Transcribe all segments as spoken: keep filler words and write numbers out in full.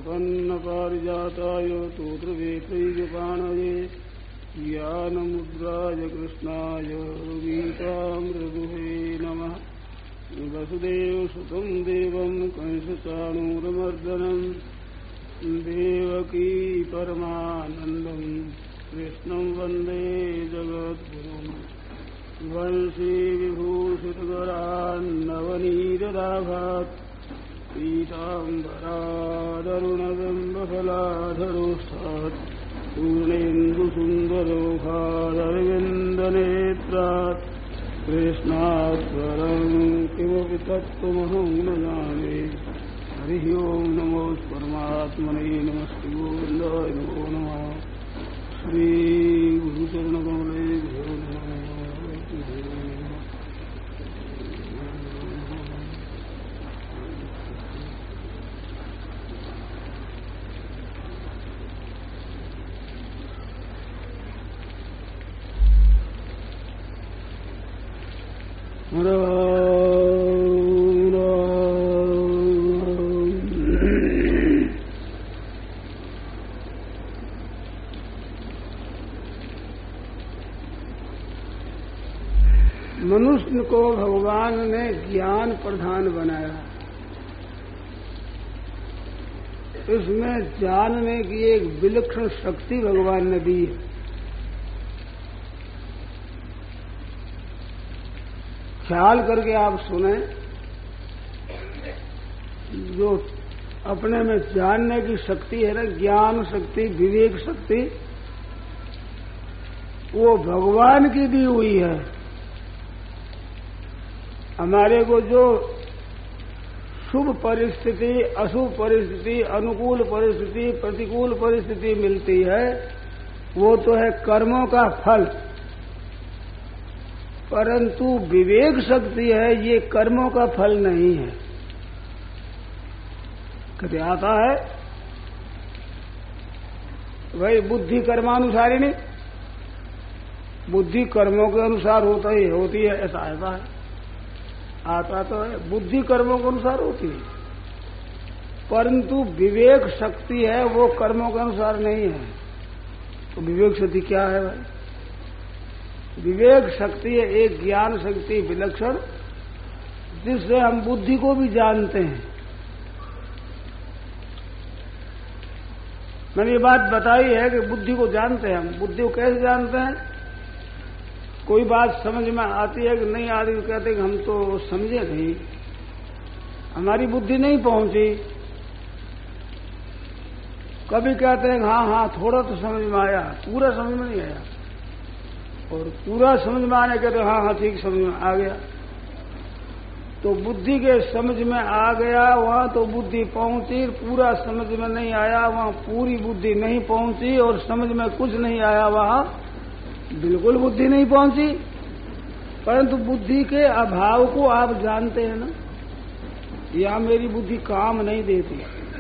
प्रपन्न पारिजाताय तोत्रवेत्रैकपाणये ज्ञानमुद्राय कृष्णाय गीतामृतदुहे नमः। वसुदेवसुतं देवं कंसचाणूरमर्दनं देवकी परमानन्दं कृष्णं वन्दे जगद्गुरुं। वंशी विभूषितकरान्नवनीरदाभात् पीताम्बरादरुणबिम्बफलाधरोष्ठात् पूर्णेन्दुसुन्दरोहादरविन्दनेत्रात् कृष्णात् परं किमपि तत्त्वमहं न जाने। हरिः ओं नमो परमात्मने नमस्ते गोविन्दाय नमो नमः। श्रीगुरुचरणकमलेभ्यो नमः। मनुष्य को भगवान ने ज्ञान प्रधान बनाया। इसमें जानने की एक विलक्षण शक्ति भगवान ने दी है। ख्याल करके आप सुने, जो अपने में जानने की शक्ति है ना, ज्ञान शक्ति, विवेक शक्ति, वो भगवान की दी हुई है। हमारे को जो शुभ परिस्थिति, अशुभ परिस्थिति, अनुकूल परिस्थिति, प्रतिकूल परिस्थिति मिलती है, वो तो है कर्मों का फल। परंतु विवेक शक्ति है, ये कर्मों का फल नहीं है। कभी आता है भाई बुद्धि कर्मानुसारी नहीं, बुद्धि कर्मों के अनुसार होता ही होती है, ऐसा ऐसा है। आता तो है बुद्धि कर्मों के अनुसार होती है, परंतु विवेक शक्ति है वो कर्मों के अनुसार नहीं है। तो विवेक शक्ति क्या है भाई? विवेक शक्ति है एक ज्ञान शक्ति विलक्षण, जिससे हम बुद्धि को भी जानते हैं। मैंने ये बात बताई है कि बुद्धि को जानते हैं हम। बुद्धि को कैसे जानते हैं? कोई बात समझ में आती है कि नहीं आती, तो कहते हैं कि हम तो समझे नहीं, हमारी बुद्धि नहीं पहुंची। कभी कहते हैं हाँ हाँ थोड़ा तो समझ में आया, पूरा समझ में नहीं आया। और पूरा समझ में आने कहते हाँ हाँ ठीक समझ में आ गया। तो बुद्धि के समझ में आ गया वहां तो बुद्धि पहुंची, पूरा समझ में नहीं आया वहां पूरी बुद्धि नहीं पहुंची, और समझ में कुछ नहीं आया वहां बिल्कुल बुद्धि नहीं पहुंची। परंतु बुद्धि के अभाव को आप जानते हैं ना, या मेरी बुद्धि काम नहीं देती।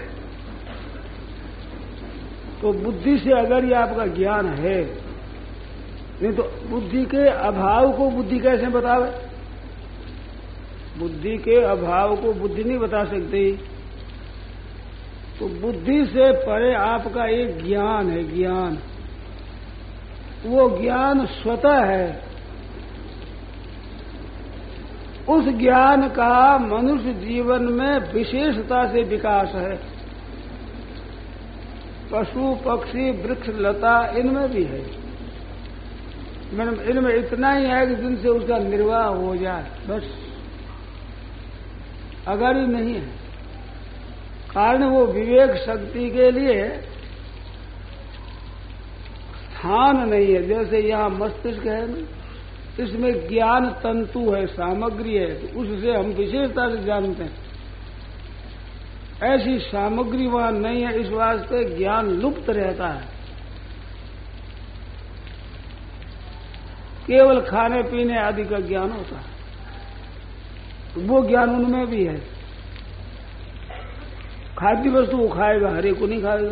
तो बुद्धि से अगर ये आपका ज्ञान है, नहीं तो बुद्धि के अभाव को बुद्धि कैसे बतावे? बुद्धि के अभाव को बुद्धि नहीं बता सकती। तो बुद्धि से परे आपका एक ज्ञान है, ज्ञान, वो ज्ञान स्वतः है। उस ज्ञान का मनुष्य जीवन में विशेषता से विकास है। पशु पक्षी वृक्ष लता इनमें भी है, इनमें इतना ही है कि जिनसे उसका निर्वाह हो जाए बस, अगर ही नहीं है। कारण वो विवेक शक्ति के लिए स्थान नहीं है। जैसे यहाँ मस्तिष्क है ना, इसमें ज्ञान तंतु है, सामग्री है, तो उससे हम विशेषता से जानते हैं। ऐसी सामग्री वहां नहीं है, इस वास्ते ज्ञान लुप्त रहता है। केवल खाने पीने आदि का ज्ञान होता है, तो वो ज्ञान उनमें भी है। खाद्य वस्तु वो खाएगा, हरे को नहीं खाएगा।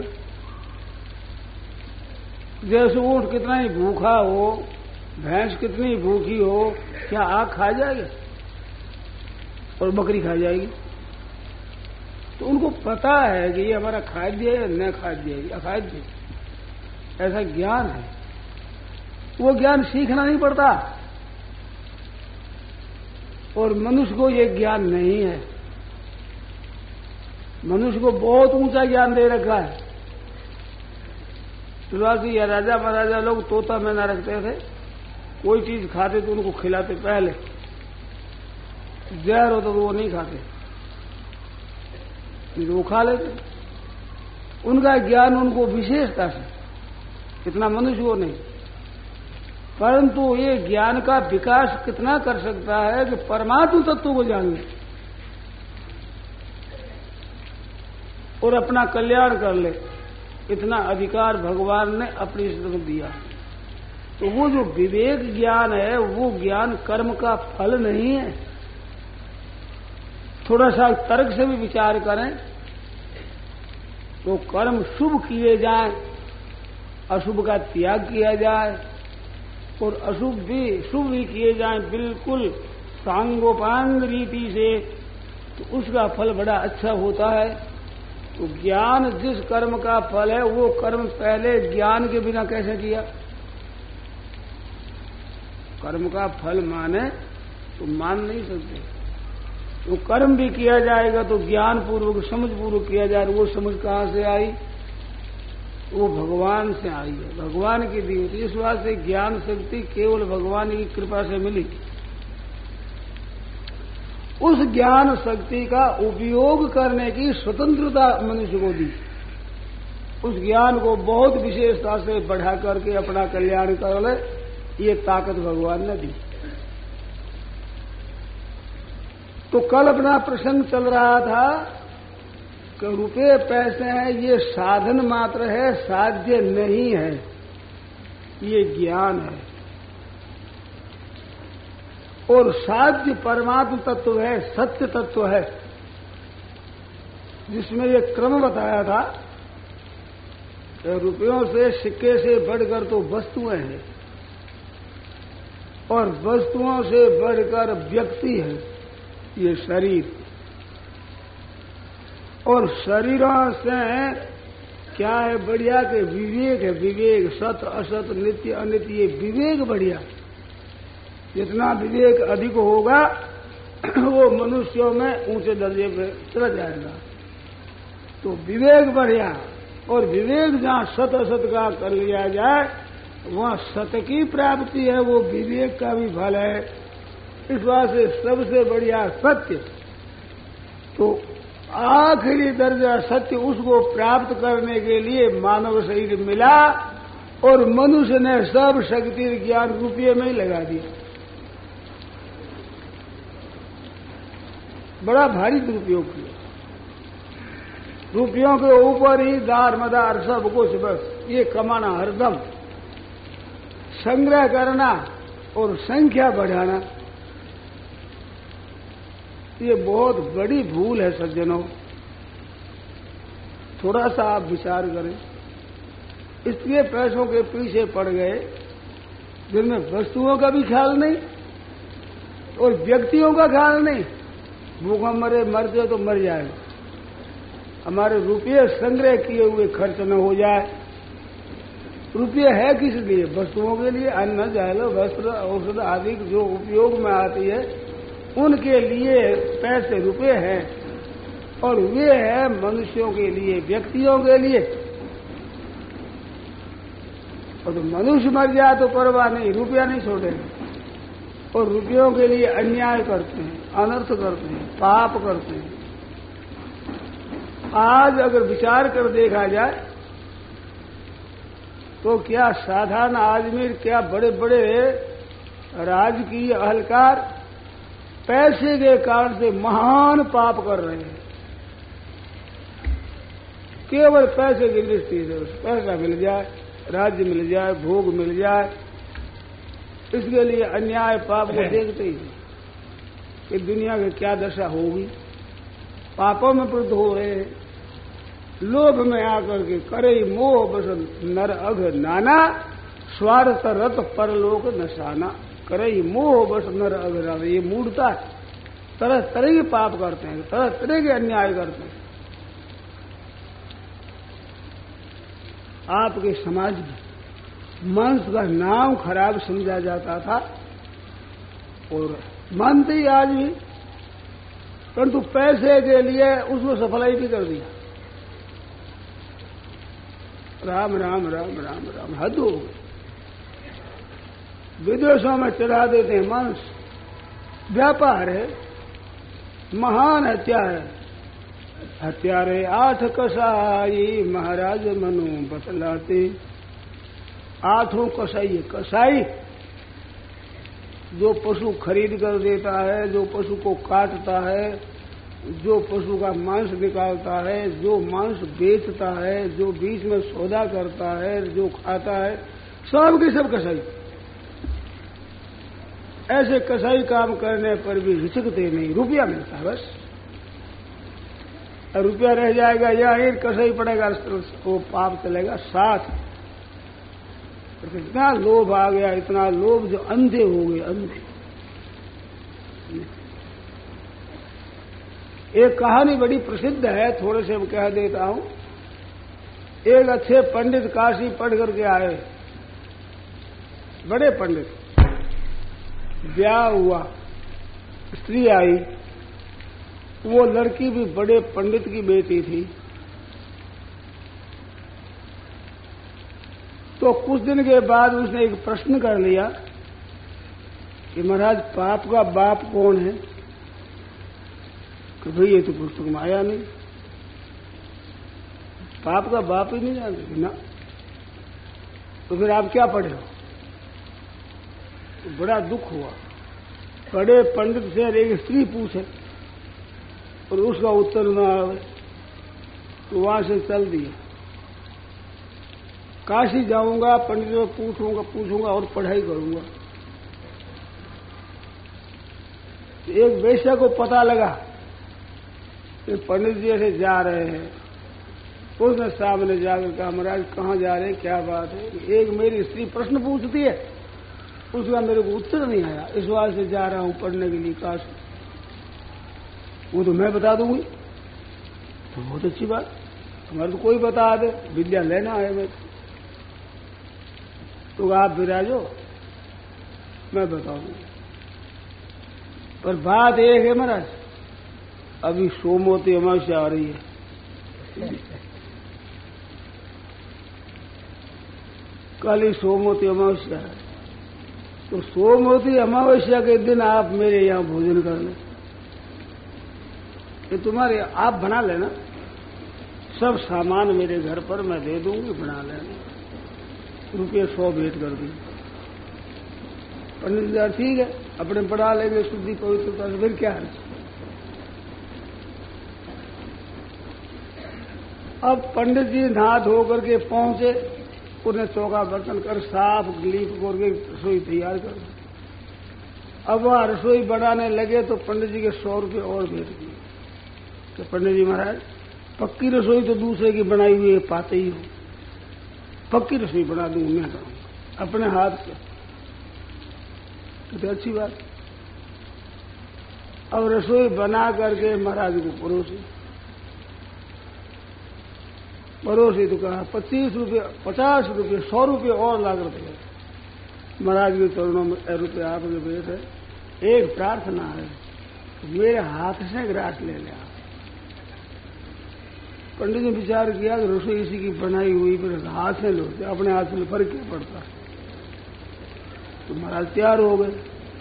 जैसे ऊंट कितना ही भूखा हो, भैंस कितनी भूखी हो, क्या आग खा जाएगा? और बकरी खा जाएगी? तो उनको पता है कि ये हमारा खाद्य है, न खाद्य है, अखाद्य, ऐसा ज्ञान है। वो ज्ञान सीखना नहीं पड़ता, और मनुष्य को ये ज्ञान नहीं है। मनुष्य को बहुत ऊंचा ज्ञान दे रखा है। तुलसी या राजा महाराजा लोग तोता मैना रखते थे, कोई चीज खाते तो उनको खिलाते पहले, जहर हो तो वो नहीं खाते, वो खा लेते। उनका ज्ञान उनको विशेषता से, इतना मनुष्य को नहीं। परंतु ये ज्ञान का विकास कितना कर सकता है कि परमात्म तत्व को जान ले और अपना कल्याण कर ले, इतना अधिकार भगवान ने अपनी स्थिति में दिया। तो वो जो विवेक ज्ञान है, वो ज्ञान कर्म का फल नहीं है। थोड़ा सा तर्क से भी विचार करें तो कर्म शुभ किए जाएं, अशुभ का त्याग किया जाए, और अशुभ भी शुभ भी किए जाएं बिल्कुल सांगोपांग रीति से, तो उसका फल बड़ा अच्छा होता है। तो ज्ञान जिस कर्म का फल है, वो कर्म पहले ज्ञान के बिना कैसे किया? कर्म का फल माने तो मान नहीं सकते। तो कर्म भी किया जाएगा तो ज्ञान पूर्वक, समझ पूर्वक किया जाए। वो समझ कहां से आई? वो भगवान से आई है, भगवान की दी होती। इस बात से ज्ञान शक्ति केवल भगवान की कृपा से मिली। उस ज्ञान शक्ति का उपयोग करने की स्वतंत्रता मनुष्य को दी। उस ज्ञान को बहुत विशेषता से बढ़ा करके अपना कल्याण कर ले, ये ताकत भगवान ने दी। तो कल अपना प्रसंग चल रहा था कि रुपये पैसे हैं, ये साधन मात्र है, साध्य नहीं है, ये ज्ञान है। और साध्य परमात्म तत्व है, सत्य तत्व है, जिसमें ये क्रम बताया था कि रुपयों से, सिक्के से बढ़कर तो वस्तुएं हैं, और वस्तुओं से बढ़कर व्यक्ति है, ये शरीर। और शरीरों से क्या है बढ़िया के विवेक है, विवेक, सत असत, नित्य अनित्य, ये विवेक बढ़िया। जितना विवेक अधिक होगा वो मनुष्यों में ऊंचे दर्जे पे चला जाएगा। तो विवेक बढ़िया, और विवेक जहां सत असत का कर लिया जाए वहां सत की प्राप्ति है, वो विवेक का भी फल है। इस बात से सबसे बढ़िया सत्य, तो आखिरी दर्जा सत्य, उसको प्राप्त करने के लिए मानव शरीर मिला, और मनुष्य ने सब शक्ति ज्ञान रुपये में ही लगा दिया। बड़ा भारी दुरुपयोग किया, रुपयों के ऊपर ही दार मदार सब कुछ, बस ये कमाना हरदम, संग्रह करना और संख्या बढ़ाना, ये बहुत बड़ी भूल है सज्जनों। थोड़ा सा आप विचार करें। इसलिए पैसों के पीछे पड़ गए जिनमें वस्तुओं का भी ख्याल नहीं और व्यक्तियों का ख्याल नहीं। भूखा मरे, मरते तो मर जाएगा, हमारे रुपये संग्रह किए हुए खर्च न हो जाए। रुपये है किस लिए? वस्तुओं के लिए, अन्न, जल, वस्त्र, औषध आदि जो उपयोग में आती है उनके लिए पैसे रुपये हैं, और वे है मनुष्यों के लिए, व्यक्तियों के लिए। और तो मनुष्य मर जाए तो परवाह नहीं, रुपया नहीं छोड़ेगा। और रुपयों के लिए अन्याय करते हैं, अनर्थ करते हैं, पाप करते हैं। आज अगर विचार कर देखा जाए तो क्या साधारण आदमी, क्या बड़े बड़े राजकीय अहलकार पैसे के कारण से महान पाप कर रहे हैं, केवल पैसे की दृष्टि से। पैसा मिल जाए, राज्य मिल जाए, भोग मिल जाए, इसके लिए अन्याय पाप को देखते ही कि दुनिया की क्या दशा होगी। पापों में प्रवृत्त हो रहे हैं, लोभ में आकर के करे मोह बसन नर अघ नाना, स्वार्थ रत परलोक नशाना। करे मोह बस नर अघ नाना, ये मूढ़ता है। तरह तरह के पाप करते हैं, तरह तरह के अन्याय करते हैं। आपके समाज में मांस का नाम खराब समझा जाता था और मानते ही आज भी, परंतु पैसे के लिए उसमें सफलाई भी कर दिया। राम राम राम राम राम, हद हो गई। विदेशों में चढ़ा देते हैं मांस, व्यापार है, महान हत्या है। हत्यारे आठ कसाई महाराज मनु बतलाते। आठों कसाई, कसाई जो पशु खरीद कर देता है, जो पशु को काटता है, जो पशु का मांस निकालता है, जो मांस बेचता है, जो बीच में सौदा करता है, जो खाता है, सब के सब कसाई। ऐसे कसाई काम करने पर भी हिचकते नहीं, रुपया मिलता है बस। और रुपया रह जाएगा या एक कसाई पड़ेगा, वो पाप चलेगा साथ। इतना लोभ आ गया, इतना लोभ जो अंधे हो गए, अंधे। एक कहानी बड़ी प्रसिद्ध है, थोड़े से मैं कह देता हूं। एक अच्छे पंडित काशी पढ़ करके आए, बड़े पंडित। ब्याह हुआ, स्त्री आई, वो लड़की भी बड़े पंडित की बेटी थी। तो कुछ दिन के बाद उसने एक प्रश्न कर लिया कि महाराज पाप का बाप कौन है? कि भाई ये तो पुस्तक में आया नहीं, पाप का बाप ही नहीं जानते ना। तो फिर आप क्या पढ़े हो? तो बड़ा दुख हुआ। बड़े पंडित से एक स्त्री पूछे और उसका उत्तर न आवे, तो वहां से चल दिया। काशी जाऊंगा, पंडित से पूछूंगा पूछूंगा और पढ़ाई करूंगा। एक वेश्या को पता लगा कि पंडित जी ऐसे जा रहे हैं। उसने सामने जाकर कहा, महाराज कहाँ जा रहे हैं, क्या बात है? एक मेरी स्त्री प्रश्न पूछती है, उसका मेरे को उत्तर नहीं आया, इस बात से जा रहा हूं पढ़ने के लिए काशी। वो तो मैं बता दूंगी। तो बहुत अच्छी बात, हमारे तो कोई बता दे, विद्या लेना है मैं। तो आप विराजो, मैं बताऊंगा। पर बात एक है महाराज, अभी सोमवती अमावस्या आ रही है। कल ही सोमवती अमावस्या है, तो सोमवती अमावस्या के दिन आप मेरे यहां भोजन कर लें। ये तुम्हारे आप बना लेना, सब सामान मेरे घर पर मैं दे दूंगी, बना लेना। रुपये सौ भेंट कर दी। पंडित जी ठीक है, अपने पढ़ा लेंगे शुद्धि पवित्रता से, फिर क्या है। अब पंडित जी नहा धो करके पहुंचे, उन्हें चौका बर्तन कर साफ लीप करके रसोई तैयार कर दी। अब वह रसोई बनाने लगे तो पंडित जी के सौ रुपये और भेज दिए। तो पंडित जी महाराज पक्की रसोई तो दूसरे की बनाई हुई पाते ही हो, पक्की रसोई बना दूं मैं करूंगा अपने हाथ से। तो अच्छी बात। अब रसोई बना करके महाराज को परोसी पड़ोसी तो कहा पच्चीस रुपये, पचास रुपये, सौ रुपये और लागत है। महाराज के चरणों में रुपये आपके भेंट है। एक प्रार्थना है, मेरे हाथ से ग्रास ले लिया। पंडित ने विचार किया कि रसोई इसी की बनाई हुई, फिर हाथ से लो, अपने हाथ में फर्क क्या पड़ता है। तो महाराज तैयार हो गए।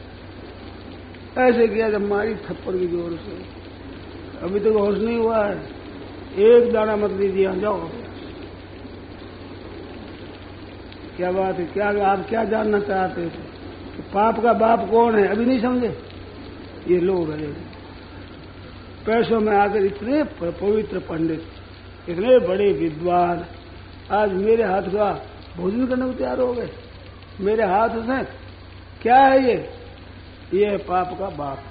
ऐसे किया जब मारी थप्पड़ की जोर से, अभी तक होश नहीं हुआ है, एक दाना मत लीजिए, जाओ। क्या बात है, क्या आप क्या जानना चाहते थे कि पाप का बाप कौन है? अभी नहीं समझे? ये लोग है पैसों में आकर इतने पवित्र पंडित, इतने बड़े विद्वान, आज मेरे हाथ का भोजन करने को तैयार हो गए। मेरे हाथ से क्या है ये? ये है पाप का बाप।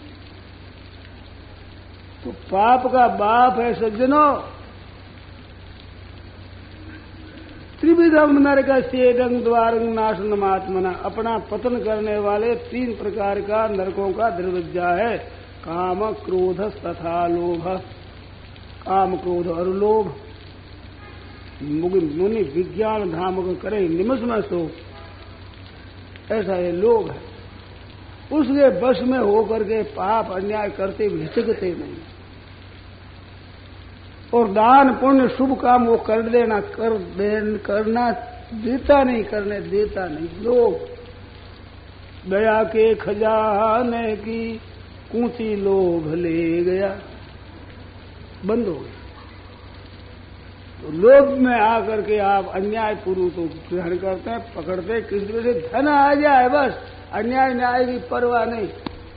तो पाप का बाप है सज्जनों, त्रिविधम नरकस्येदं द्वारं नाशनमात्मना, अपना पतन करने वाले तीन प्रकार का नरकों का दरवाजा है। काम क्रोध तथा लोभ। काम क्रोध और लोभ, मुनि विज्ञान धाम करे निमस में सो, ऐसा ये लोग है। उसके बस में होकर के पाप अन्याय करते हिचकते नहीं, और दान पुण्य शुभ काम वो कर देना कर दे, करना देता नहीं, करने देता नहीं। लोग दया के खजाने की कूची लोभ ले गया, बंद हो गया। तो लोभ में आकर के आप अन्याय पूर्व तो ग्रहण करते हैं, पकड़ते, किस तरह से धन आ जाए बस, अन्याय न्याय की परवाह नहीं।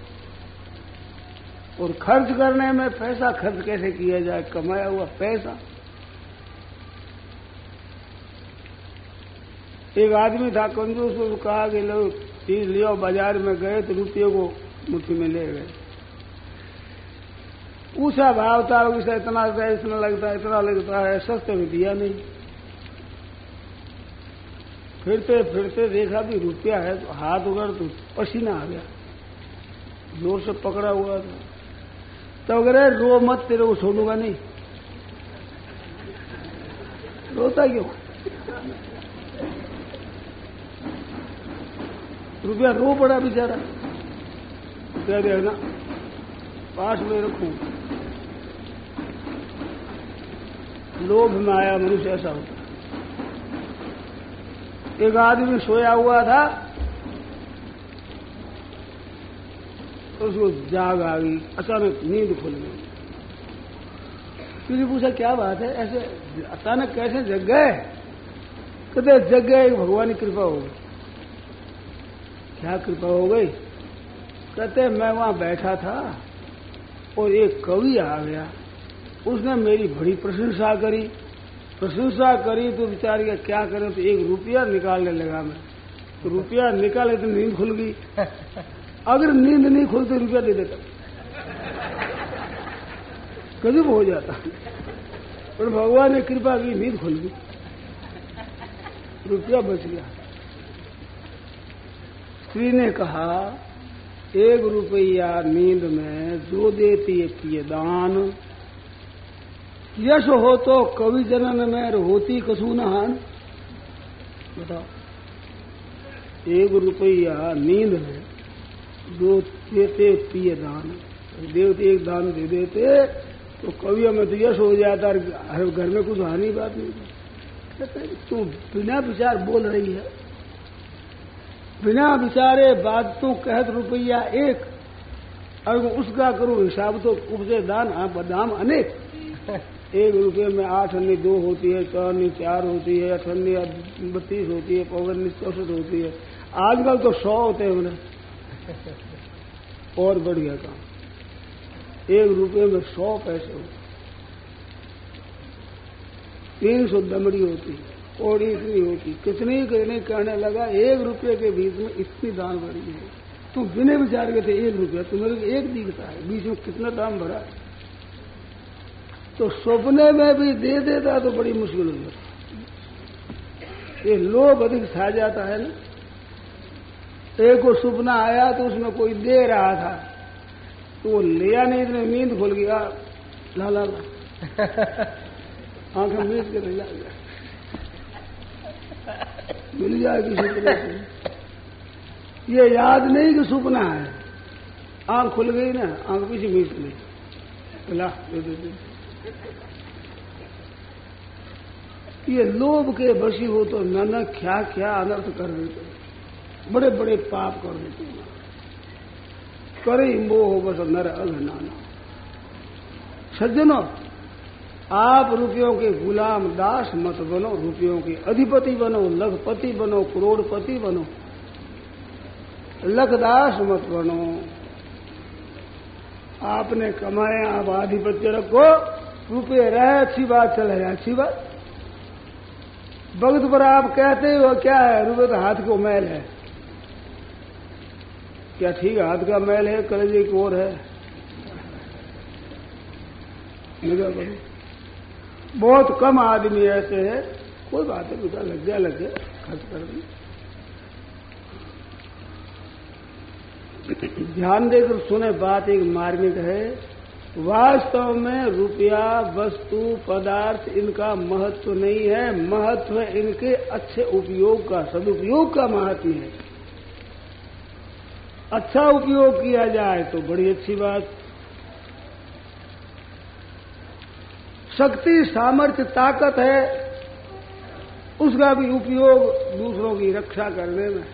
और खर्च करने में पैसा खर्च कैसे किया जाए, कमाया हुआ पैसा। एक आदमी था कंजूस, उसको कहा कि लो चीज लियो, बाजार में गए तो रुपये को मुट्ठी में ले गए। ऊंचा भाव था, उससे इतना इतना लगता है, इतना लगता है, सस्ते में दिया नहीं। फिरते फिरते देखा भी रुपया है, तो हाथ उगड़ तो पसीना आ गया, जोर से पकड़ा हुआ था। तो अगर रो मत, तेरे को छोड़ूंगा नहीं। रोता क्यों? रुपया रो पड़ा बेचारा, कह दे ना पास में रखूं। लोभ में आया मनुष्य ऐसा होता। एक आदमी सोया हुआ था, उसको जाग आ गई, अचानक नींद खुल गई। किसी पूछा क्या बात है, ऐसे अचानक कैसे जग गए? कहते जग गए, भगवान की कृपा हो गई। क्या कृपा हो गई? कहते मैं वहां बैठा था और एक कवि आ गया, उसने मेरी बड़ी प्रशंसा करी। प्रशंसा करी तो बेचारी का क्या करें, तो एक रुपया निकालने लगा मैं, तो रुपया निकाले तो नींद खुल गई। अगर नींद नहीं खुलती रुपया दे देता, कभी हो जाता, पर भगवान ने कृपा की, नींद खुल गई, रुपया बच गया। स्त्री ने कहा एक रुपया नींद में जो देती है पिए दान, यश हो तो कवि जनन में होती कसू नहान। बताओ, एक रुपया नींद में जो देते पिए दान, देवते एक दान दे देते तो कवियों में तो यश हो जाता, हर घर में कुछ हानि बात नहीं। कहते तू बिना विचार बोल रही है, बिना विचारे बात तो कहत रुपया एक, और उसका करूं हिसाब तो उपजे दान बदाम अनेक। एक रुपये में आठ अन्नी दो होती है, छह अन्नी चार होती है, अठ अन्नी बत्तीस होती है, पौगन्नी चौसठ होती है, आजकल तो सौ होते हैं उन्हें। और बढ़ गया काम, एक रुपये में सौ पैसे होते, तीन सौ दमड़ी होती, कौड़ी इतनी होती, कितनी कहने कहने लगा एक रुपये के बीच में इतनी दाम बढ़ी है। तुम बिना विचार के थे एक रुपया, तुम्हें एक दिखता है, बीच में कितना दाम भरा है। तो सपने में भी दे देता तो बड़ी मुश्किल हो जाती। ये लोभ अधिक छा जाता है ना। एक को सपना आया तो उसमें कोई दे रहा था, तो वो लिया नहीं, इतने नींद खुल गया, ला ला आंखें मीट के मिल जाएगा, मिल जाएगी सपने से। ये याद नहीं कि सपना है, आंख खुल गई ना, आंख पीछे मीट गई, ला दे दे दे। ये लोभ के बसी हो तो न क्या क्या अनर्थ कर देते, बड़े बड़े पाप कर देते हैं। करे मोह बस नर अघनाना। सज्जनों, आप रुपयों के गुलाम दास मत बनो, रुपयों के अधिपति बनो, लखपति बनो, करोड़पति बनो, लखदास मत बनो। आपने कमाए, आप आधिपत्य रखो, रुपये रहे अच्छी बात, चले जाए अच्छी बात। भक्त पर आप कहते हो क्या है, रुपये तो हाथ को मैल है, क्या ठीक है, हाथ का मैल है, कलेजे की ओर है, निगाह करो। बहुत कम आदमी ऐसे हैं, कोई बात है, बेटा लग गया लग गया, खर्च कर दी। ध्यान देकर सुने, बात एक मार्मिक है, वास्तव में रुपया, वस्तु, पदार्थ इनका महत्व नहीं है, महत्व इनके अच्छे उपयोग का, सदुपयोग का महत्व है। अच्छा उपयोग किया जाए तो बड़ी अच्छी बात। शक्ति, सामर्थ्य, ताकत है, उसका भी उपयोग दूसरों की रक्षा करने में।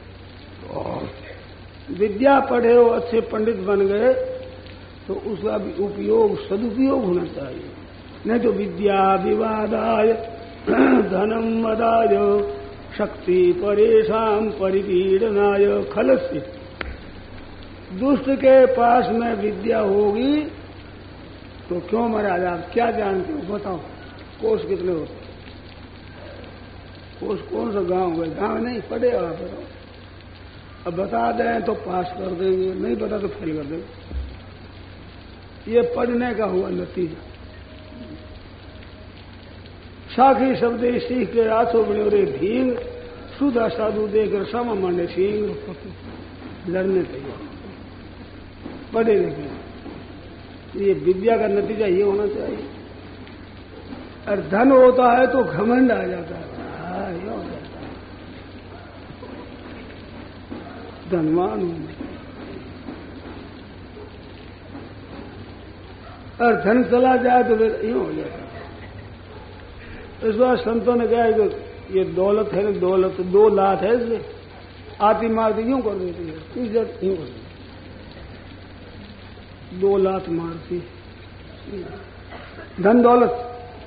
विद्या पढ़े हो, अच्छे पंडित बन गए तो उसका भी उपयोग, सदुपयोग होना चाहिए। नहीं तो विद्या विवादाय धनम मदाय शक्ति परेशान परिपीडनाय खलस्य। दुष्ट के पास में विद्या होगी तो क्यों महाराज आप क्या जानते हो बताओ? कोष कितने होते? कोष कौन सा गांव है? गांव नहीं पढ़े आप बताओ। अब बता दें तो पास कर देंगे, नहीं बता तो फेल कर देंगे। ये पढ़ने का हुआ नतीजा। साखी शब्द सीख के आठों बने रे भींग, सुधा साधु देकर सम माने सिंह, लड़ने तैयार पढ़े लिखे। ये विद्या का नतीजा ये होना चाहिए। और धन होता है तो घमंड आ जाता है, हाँ ये हो जाता है, धनवान हूं। और धन चला जाए तो फिर यूं हो जाता है। इस बार संतों ने कहा कि ये दौलत है ना, दौलत दो लात है, इसलिए आती मारती यूं कर देती है, इज्जत यूं कर देती है, दो लात मारती धन दौलत।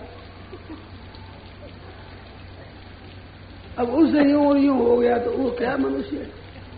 अब उससे यूं और यूं हो गया तो वो क्या मनुष्य है?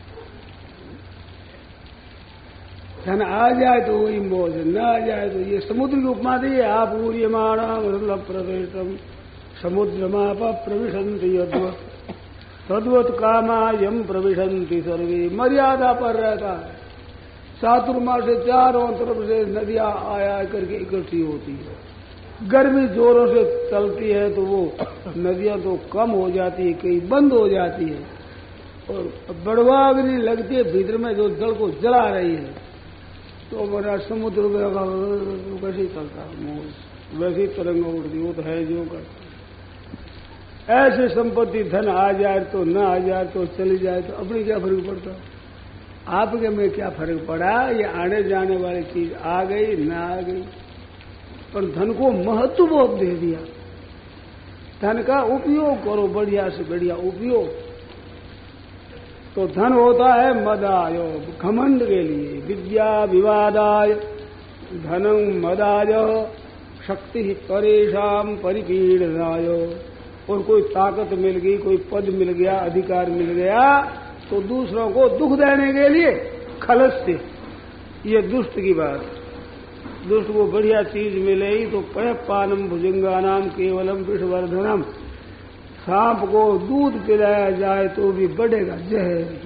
धन आ जाए तो वही मौज, न आ जाए तो ये समुद्र की उपमा दी है। आप ऊर्यमाणा प्रवेशम समुद्रमाप प्रविशंति यद्वत तद्वत कामायम प्रविशंति सर्वे। मर्यादा पर रहता है। चातुर्मा से चारों तरफ से नदियां आया करके इकट्ठी होती है। गर्मी जोरों से चलती है तो वो नदियां तो कम हो जाती है, कई बंद हो जाती है। और बड़वाग्नि लगती है भीतर में जो जल को जला रही है, तो मेरा समुद्र वैसे ही चलता है, वैसे ही तरंग उड़ती, वो तो है जो करता। ऐसे संपत्ति धन आ जाए तो न आ जाए तो चली जाए तो अपनी क्या फर्क पड़ता? आपके में क्या फर्क पड़ा? ये आने जाने वाली चीज आ गई न आ गई, पर धन को महत्व बहुत दे दिया। धन का उपयोग करो, बढ़िया से बढ़िया उपयोग। तो धन होता है मदाय, घमंड के लिए। विद्या विवादाय धनम मदाय शक्ति परेशान परिपीडनाय। और कोई ताकत मिल गई, कोई पद मिल गया, अधिकार मिल गया तो दूसरों को दुख देने के लिए खलस्य। ये दुष्ट की बात। दुष्ट को बढ़िया चीज मिलेगी तो पय पानम भुजंगानाम केवलम विषवर्धनम। सांप को दूध पिलाया जाए तो भी बढ़ेगा जहर।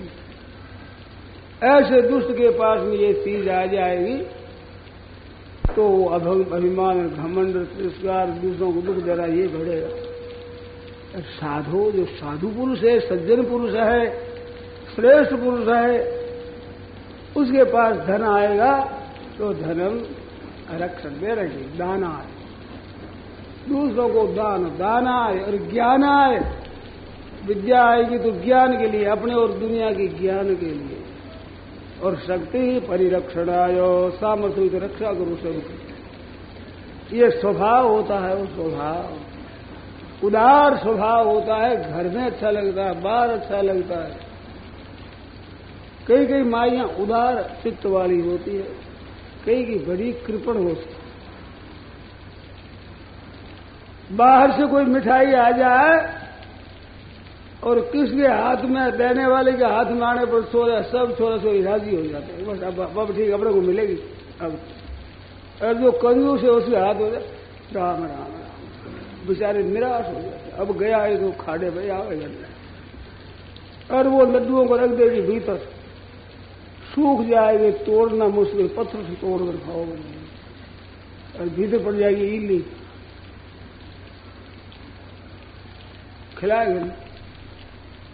ऐसे दुष्ट के पास में ये चीज आ जाएगी तो अभिमान, घमंड, तिरस्कार, दूसरों को दुख दे रहा, ये बढ़ेगा। साधु, जो साधु पुरुष है, सज्जन पुरुष है, श्रेष्ठ पुरुष है, उसके पास धन आएगा तो धनम रक्षण दे रही, दान आए, दूसरों को दान दान आए और ज्ञान आए। विद्या आएगी तो ज्ञान के लिए, अपने और दुनिया के ज्ञान के लिए। और शक्ति परिरक्षणायो, सामर्थ्य की रक्षा करो सबकी। ये स्वभाव होता है, वो स्वभाव उदार स्वभाव होता है। घर में अच्छा लगता है, बाहर अच्छा लगता है। कई कई माइयां उदार चित्त वाली होती है, कई की बड़ी कृपण होती है। बाहर से कोई मिठाई आ जाए और किसके हाथ में, देने वाले के हाथ में आने पर छोरा, सब छोरा छोरी राजी हो जाते हैं। बस अब अब ठीक अपने को मिलेगी। अब और जो कंजूस है उसके हाथ हो जाए राम राम राम, बेचारे निराश हो जाते। अब गया है तो खाड़े पे आवेगा, और वो लड्डुओं को रख देगी भीतर, सूख जाएंगे, तोड़ना मुश्किल, पत्थर से तोड़ कर खाओगे और भीतर पड़ जाएगी इल्ली, खिलाएंगे।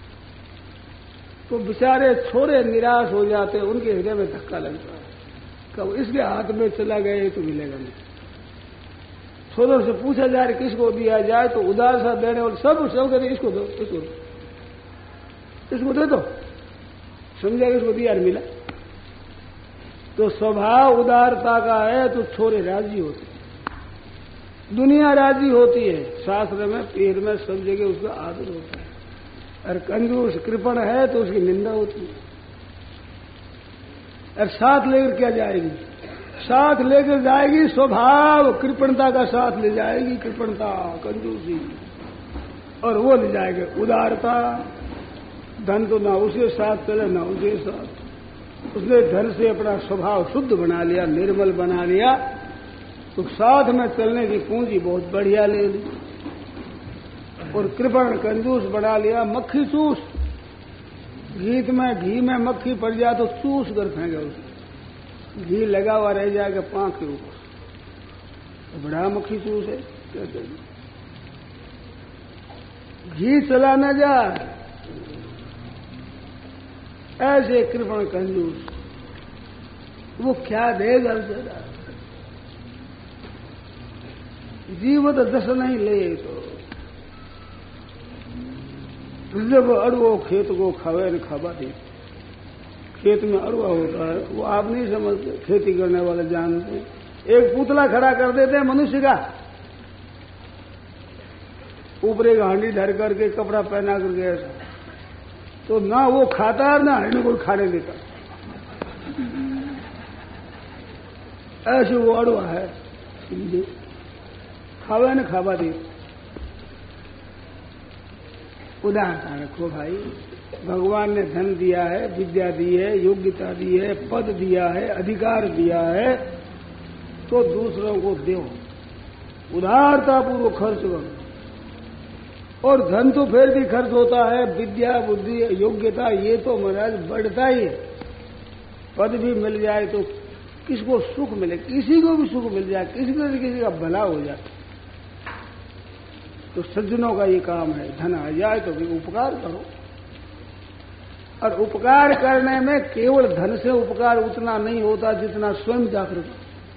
तो बेचारे छोरे निराश हो जाते, उनके हृदय में धक्का लगता है। कब इसके हाथ में चला गया तो मिलेगा नहीं। छोरों से पूछा जाए किसको दिया जाए तो उदार सा देने वाले सब सब कहते इसको दो, इसको दो, इसको दे दो, समझा इसको दिया मिला। तो स्वभाव उदारता का है तो छोरे राजी होते, दुनिया राजी होती है। शास्त्र में पीर में सब जगह उसका आदर होता है। और कंजूस कृपण है तो उसकी निंदा होती है। और साथ लेकर क्या जाएगी? साथ लेकर जाएगी स्वभाव कृपणता का साथ ले जाएगी, कृपणता कंजूसी, और वो ले जाएगी उदारता। धन तो ना उसके साथ चले ना उसके साथ। उसने धन से अपना स्वभाव शुद्ध बना लिया, निर्मल बना लिया, तो साथ में चलने की पूंजी बहुत बढ़िया ले ली। और कृपण कंजूस बना लिया, मक्खी चूस। घी में घी में मक्खी पड़ जाए तो चूस कर फेंके उसको, घी लगा हुआ रह जाएगा पांख के ऊपर, तो बड़ा मक्खी चूस है। कहते हैं घी चला न जाए, ऐसे कृपण कंजूस वो क्या देगा बेचारा? जीवत दस नहीं ले तो जब अड़ुओ खेत को खावे न खाबा दे। खेत में अड़ुआ होता है वो आप नहीं समझते, खेती करने वाले जानते। एक पुतला खड़ा कर देते हैं मनुष्य का, ऊपर एक हांडी धर करके कपड़ा पहना करके ऐसा, तो ना वो खाता है ना हिरण को खाने देता। ऐसे वो अड़ुआ है, खावे न खाबा दे। उदारता रखो भाई। भगवान ने धन दिया है, विद्या दी है, योग्यता दी है, पद दिया है, अधिकार दिया है, तो दूसरों को दो, उदारता पूर्वक खर्च करो। और धन तो फिर भी खर्च होता है, विद्या बुद्धि योग्यता ये तो महाराज बढ़ता ही है। पद भी मिल जाए तो किसको सुख मिले, किसी को भी सुख मिल जाए, किसी को किसी का भला हो जाए, तो सज्जनों का ये काम है। धन आ जाए तो भी उपकार करो। और उपकार करने में केवल धन से उपकार उतना नहीं होता जितना स्वयं जागृत।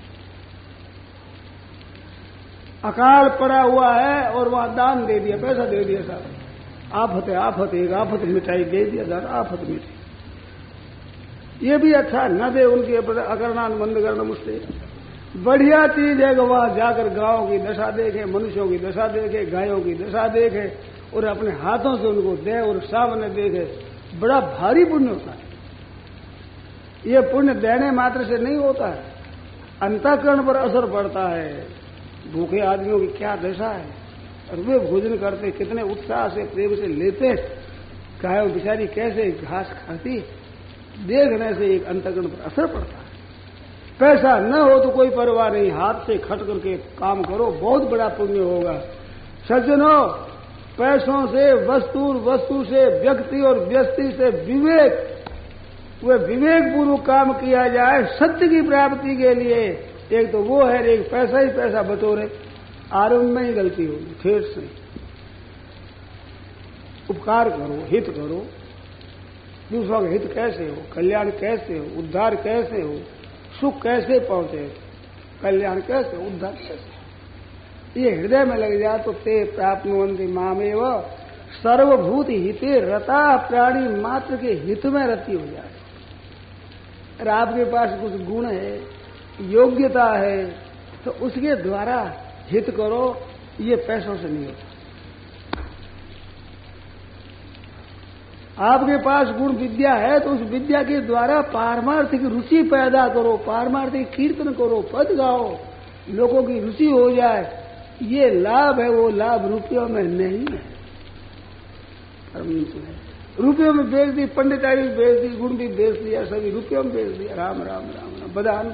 अकाल पड़ा हुआ है और वहां दान दे दिया, पैसा दे दिया साहब, आफत है आफत, एक आफत मिटाई दे दिया दान, आफत मिटी। ये भी अच्छा न दे, उनकी अकरणान बंद करना मुझसे बढ़िया चीज है कि वहां जाकर गांव की दशा देखे, मनुष्यों की दशा देखे, गायों की दशा देखे और अपने हाथों से उनको दे और सामने देखे, बड़ा भारी पुण्य होता है। ये पुण्य देने मात्र से नहीं होता है, अंतःकरण पर असर पड़ता है। भूखे आदमियों की क्या दशा है, और वे भोजन करते कितने उत्साह से प्रेम से लेते, गायों बेचारी कैसे घास खाती, देखने से एक अंतःकरण पर असर पड़ता है। पैसा न हो तो कोई परवाह नहीं, हाथ से खट करके काम करो, बहुत बड़ा पुण्य होगा। सज्जनों, पैसों से, वस्तु वस्तु से, व्यक्ति और व्यक्ति से विवेक, वह विवेक पूर्वक काम किया जाए सत्य की प्राप्ति के लिए। एक तो वो है, एक पैसा ही पैसा बटोरे, आरंभ में ही गलती होगी, ठेठ से। उपकार करो, हित करो, दूसरों का हित कैसे हो, कल्याण कैसे हो, उद्धार कैसे हो, सुख कैसे पहुंचे, कल्याण कैसे, उद्धार कैसे, ये हृदय में लग जाए तो ते प्राप्नुवन्ति मामेव सर्वभूत हिते रता, प्राणी मात्र के हित में रति हो जाए। और आपके पास कुछ गुण है, योग्यता है, तो उसके द्वारा हित करो, ये पैसों से नहीं होता। आपके पास गुण विद्या है तो उस विद्या के द्वारा पारमार्थिक रुचि पैदा करो, पारमार्थिक कीर्तन करो, पद गाओ, लोगों की रुचि हो जाए। ये लाभ है, वो लाभ रुपयों में नहीं है। रुपयों में बेच दी, पंडिताई भी बेच दी, गुण भी बेच दिया, सभी रुपयों में बेच दिया। राम राम राम राम बदान।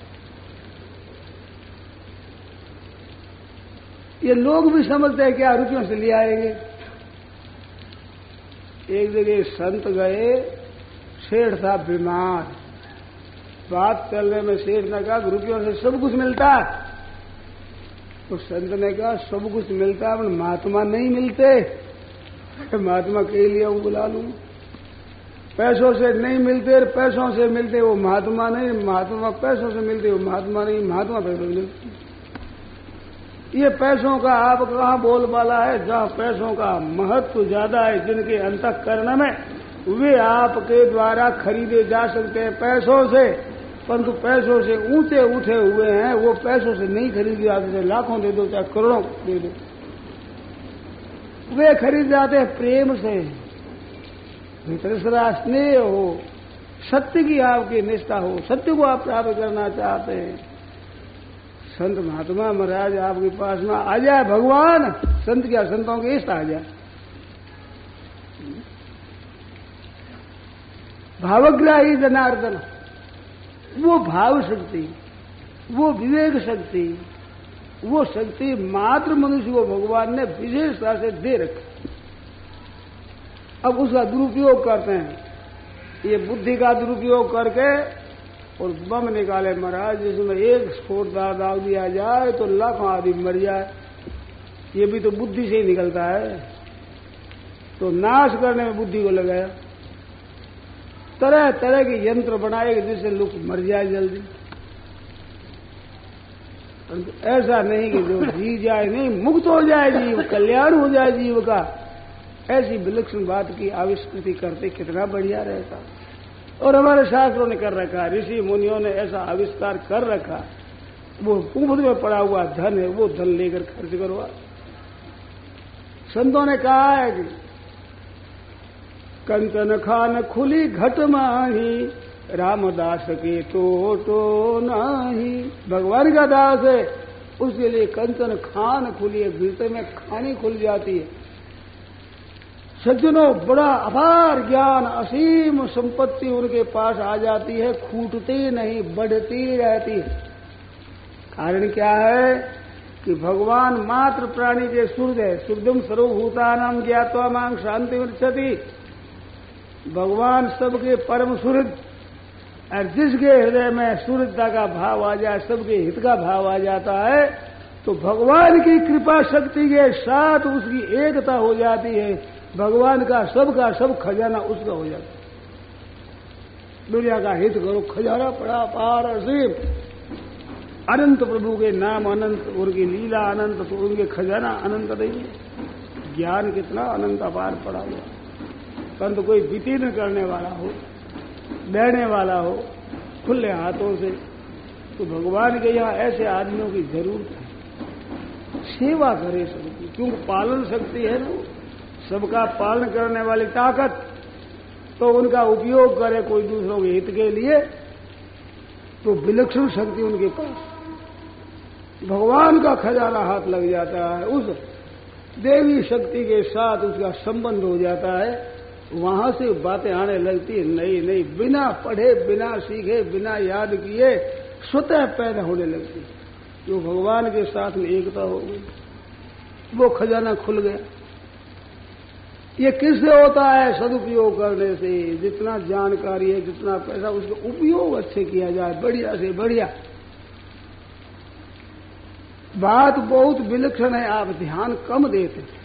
ये लोग भी समझते हैं क्या रुपयों से ले आएंगे। एक जगह संत गए, सेठ था बीमार, बात चलने में सेठ ने कहा रुपयों से सब कुछ मिलता है। तो संत ने कहा सब कुछ मिलता है, महात्मा नहीं मिलते, महात्मा के लिए बुला लूं। पैसों से नहीं मिलते, पैसों से मिलते वो महात्मा नहीं, महात्मा पैसों से मिलते वो महात्मा नहीं, महात्मा पैसों से मिलते। ये पैसों का आप कहाँ बोलबाला है? जहाँ पैसों का महत्व ज्यादा है, जिनके अंतःकरण में, वे आपके द्वारा खरीदे जा सकते हैं पैसों से, परंतु पैसों से ऊंचे उठे हुए हैं, वो पैसों से नहीं खरीदे जाते। लाखों दे दो चाहे करोड़ों दे दो, वे खरीद जाते हैं प्रेम से, भीतर सदा स्नेह हो, सत्य की आपकी निष्ठा हो, सत्य को आप प्राप्त करना चाहते हैं। संत महात्मा महाराज आपके पास में आ जाए भगवान, संत क्या संतों के इष्ट आ जाए, भावग्राही जनार्दन, वो भाव शक्ति, वो विवेक शक्ति, वो शक्ति मात्र मनुष्य को भगवान ने विशेषता से दे रखी। अब उसका दुरुपयोग करते हैं, ये बुद्धि का दुरुपयोग करके और बम निकाले महाराज, जिसमें एक स्फोट दाग दिया जाए तो लाखों आदमी मर जाए, ये भी तो बुद्धि से ही निकलता है। तो नाश करने में बुद्धि को लगाया, तरह तरह के यंत्र बनाए जिससे लोग मर जाए जल्दी। ऐसा नहीं कि जो जी जाए, नहीं, मुक्त हो जाए जीव, कल्याण हो जाए जीव का, ऐसी विलक्षण बात की आविष्कृति करते कितना बढ़िया रहता। और हमारे शास्त्रों ने कर रखा, ऋषि मुनियों ने ऐसा आविष्कार कर रखा, वो कुंभ में पड़ा हुआ धन है, वो धन लेकर खर्च करवा। संतों ने कहा है कि कंचन खान खुली घट माही, रामदास के तो तो नाही। भगवान का दास है, उसके लिए कंचन खान खुली है, भीतर में खानी खुल जाती है। सज्जनों, बड़ा अपार ज्ञान, असीम संपत्ति उनके पास आ जाती है, खूटती नहीं, बढ़ती रहती है। कारण क्या है कि भगवान मात्र प्राणी के सूर्य है। सुखदम सर्वभूतानां ज्ञात्वा मां शांति वृक्षति। भगवान सबके परम सुहृद, और जिसके हृदय में सूर्यता का भाव आ जाए, सबके हित का भाव आ जाता है, तो भगवान की कृपा शक्ति के साथ उसकी एकता हो जाती है। भगवान का सबका सब खजाना उसका हो जाता है। दुनिया का हित करो, खजाना पड़ा पार असीम, अनंत प्रभु के नाम अनंत, उनकी लीला अनंत, तो उनके खजाना अनंत नहीं है। ज्ञान कितना अनंत अपार पड़ा हुआ, परंतु कोई वितीर्ण करने वाला हो, देने वाला हो खुले हाथों से, तो भगवान के यहाँ ऐसे आदमियों की जरूरत है। सेवा करे सबकी, क्योंकि पालन शक्ति है ना, सबका पालन करने वाली ताकत, तो उनका उपयोग करे कोई दूसरों के हित के लिए, तो विलक्षण शक्ति उनके पास, भगवान का खजाना हाथ लग जाता है, उस देवी शक्ति के साथ उसका संबंध हो जाता है। वहां से बातें आने लगती है, नई नई, बिना पढ़े, बिना सीखे, बिना याद किए स्वतः पैदा होने लगती है। जो भगवान के साथ में एकता हो गई, वो खजाना खुल गया। ये किससे होता है? सदुपयोग करने से। जितना जानकारी है, जितना पैसा, उसका उपयोग अच्छे किया जाए, बढ़िया से बढ़िया। बात बहुत विलक्षण है, आप ध्यान कम देते हैं।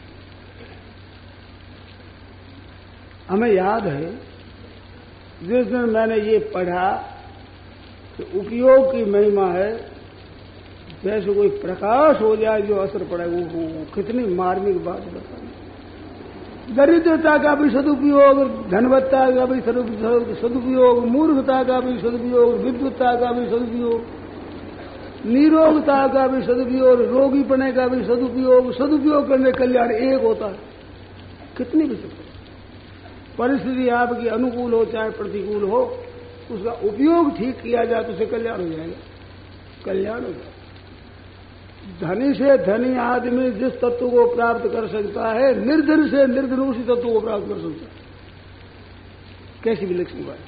हमें याद है जिस दिन मैंने ये पढ़ा कि उपयोग की महिमा है, जैसे कोई प्रकाश हो जाए जो असर पड़े, वो, वो कितनी मार्मिक बात बताई। दरिद्रता का भी सदुपयोग, धनवत्ता का भी सदुपयोग, मूर्खता का भी सदुपयोग, विद्वत्ता का भी सदुपयोग, निरोगता का भी सदुपयोग, रोगी पने का भी सदुपयोग। सदुपयोग करने कल्याण एक होता है। कितनी भी परिस्थिति आपकी अनुकूल हो चाहे प्रतिकूल हो, उसका उपयोग ठीक किया जाए तो उसे कल्याण हो जाएगा, कल्याण हो जाएगा। धनी से धनी आदमी जिस तत्व को प्राप्त कर सकता है, निर्धन से निर्धन उसी तत्व को प्राप्त कर सकता है। कैसी विलक्षण बात।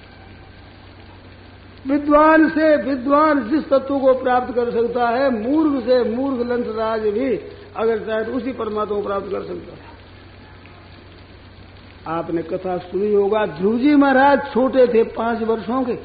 विद्वान से विद्वान जिस तत्व को प्राप्त कर सकता है, मूर्ख से मूर्ख लंसराज भी अगर चाहे तो उसी परमात्मा को प्राप्त कर सकता है। आपने कथा सुनी होगा, ध्रुव जी महाराज छोटे थे, पांच वर्षों के,